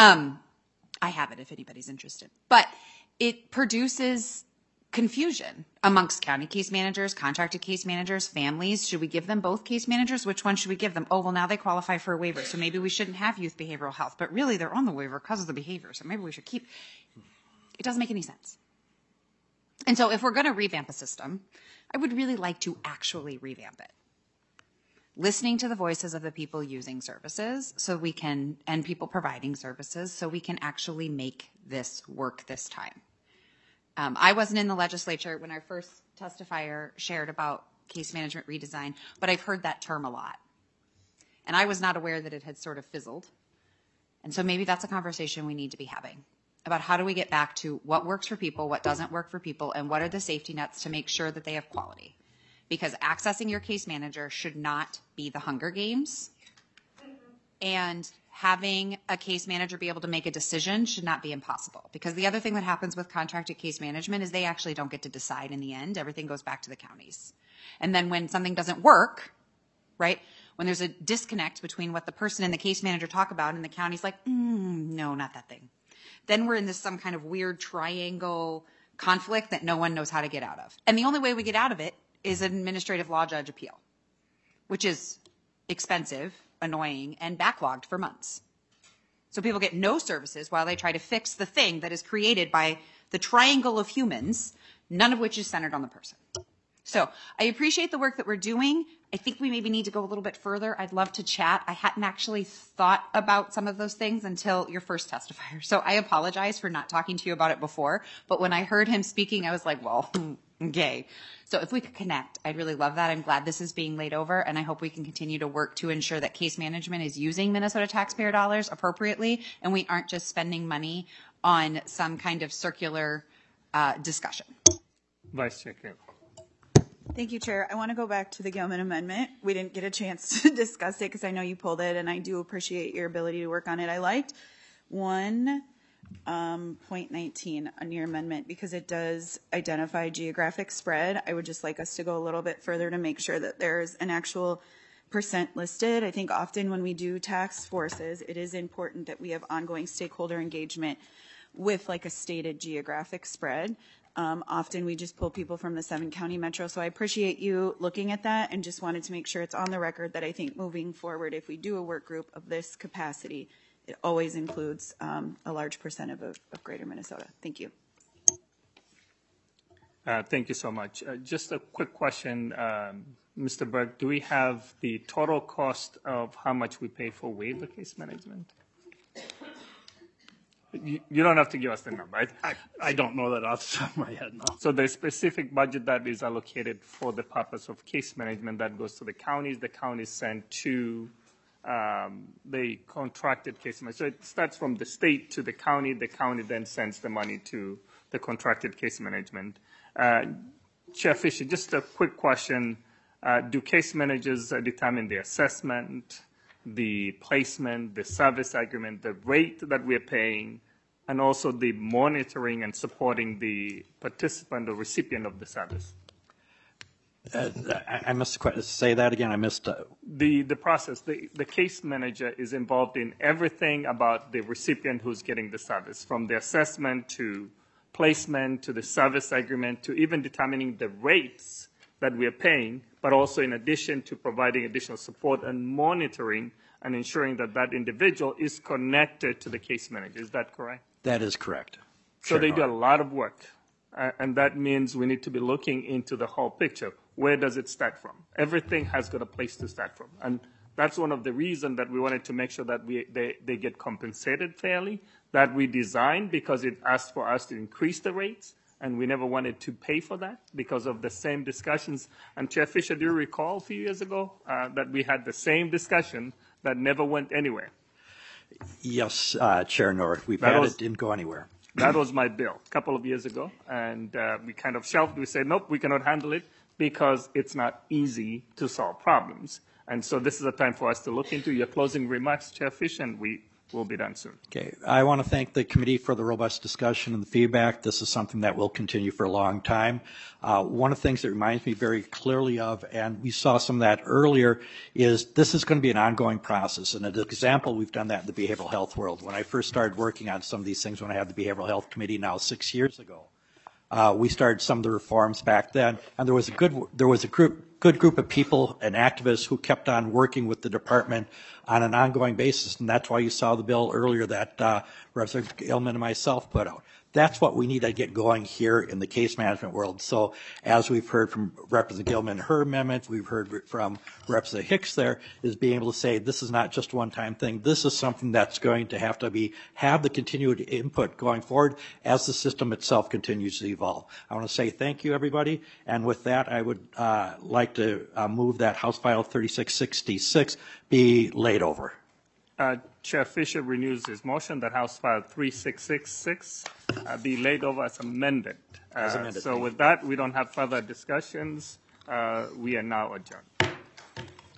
I have it if anybody's interested. But it produces confusion amongst county case managers, contracted case managers, families. Should we give them both case managers? Which one should we give them? Oh, well, now they qualify for a waiver, so maybe we shouldn't have youth behavioral health. But really, they're on the waiver because of the behavior, so maybe we should keep. It doesn't make any sense. And so if we're going to revamp a system, I would really like to actually revamp it. Listening to the voices of the people using services and people providing services so we can actually make this work this time. I wasn't in the legislature when our first testifier shared about case management redesign, but I've heard that term a lot. And I was not aware that it had sort of fizzled. And so maybe that's a conversation we need to be having about how do we get back to what works for people, what doesn't work for people, and what are the safety nets to make sure that they have quality. Because accessing your case manager should not be the Hunger Games. And having a case manager be able to make a decision should not be impossible. Because the other thing that happens with contracted case management is they actually don't get to decide in the end. Everything goes back to the counties. And then when something doesn't work, right, when there's a disconnect between what the person and the case manager talk about and the county's like, no, not that thing. Then we're in this some kind of weird triangle conflict that no one knows how to get out of. And the only way we get out of it is an administrative law judge appeal, which is expensive, annoying, and backlogged for months. So people get no services while they try to fix the thing that is created by the triangle of humans, none of which is centered on the person. So I appreciate the work that we're doing. I think we maybe need to go a little bit further. I'd love to chat. I hadn't actually thought about some of those things until your first testifier. So I apologize for not talking to you about it before. But when I heard him speaking, I was like, well, okay. So if we could connect, I'd really love that. I'm glad this is being laid over, and I hope we can continue to work to ensure that case management is using Minnesota taxpayer dollars appropriately, and we aren't just spending money on some kind of circular discussion. Vice Chair Carroll. Thank you, Chair. I want to go back to the Gilman Amendment. We didn't get a chance to discuss it because I know you pulled it, and I do appreciate your ability to work on it. I liked 1.19 on your amendment because it does identify geographic spread. I would just like us to go a little bit further to make sure that there's an actual percent listed. I think often when we do task forces, it is important that we have ongoing stakeholder engagement with like a stated geographic spread. Often we just pull people from the 7-county metro. So I appreciate you looking at that and just wanted to make sure it's on the record that I think moving forward, if we do a work group of this capacity, it always includes a large percent of greater Minnesota. Thank you. Thank you so much. Just a quick question, Mr. Burke, do we have the total cost of how much we pay for waiver case management? You don't have to give us the number. I don't know that off the top of my head, no. So there's specific budget that is allocated for the purpose of case management that goes to the counties. The counties send to the contracted case manager. So it starts from the state to the county. The county then sends the money to the contracted case management. Chair Fisher, just a quick question. Do case managers determine the assessment, the placement, the service agreement, the rate that we're paying, and also the monitoring and supporting the participant or recipient of the service? I missed the question. Say that again. I missed. The process. The case manager is involved in everything about the recipient who's getting the service, from the assessment to placement to the service agreement to even determining the rates that we are paying, but also in addition to providing additional support and monitoring and ensuring that that individual is connected to the case manager. Is that correct? That is correct. So they do a lot of work, and that means we need to be looking into the whole picture. Where does it start from? Everything has got a place to start from, and that's one of the reasons that we wanted to make sure that they get compensated fairly, that we designed, because it asked for us to increase the rates, and we never wanted to pay for that because of the same discussions. And Chair Fisher, do you recall a few years ago that we had the same discussion that never went anywhere? Yes, Chair Nor. We've had it, didn't go anywhere. That was my bill a couple of years ago, and we kind of shelved. We said, nope, we cannot handle it because it's not easy to solve problems. And so this is a time for us to look into your closing remarks, Chair Fisher, and we will be done soon. Okay. I want to thank the committee for the robust discussion and the feedback. This is something that will continue for a long time. One of the things that reminds me very clearly of, and we saw some of that earlier, is this is going to be an ongoing process. And an example, we've done that in the behavioral health world. When I first started working on some of these things, when I had the behavioral health committee now 6 years ago, we started some of the reforms back then, and there was a good group of people and activists who kept on working with the department on an ongoing basis, and that's why you saw the bill earlier that Representative Gilman and myself put out. That's what we need to get going here in the case management world. So as we've heard from Representative Gilman, her amendment, we've heard from Representative Hicks there, is being able to say this is not just a one-time thing. This is something that's going to have the continued input going forward as the system itself continues to evolve. I want to say thank you, everybody. And with that, I would like to move that House File 3666 be laid over. Chair Fisher renews his motion that House File 3666 be laid over as amended. As amended. So with that, we don't have further discussions. We are now adjourned.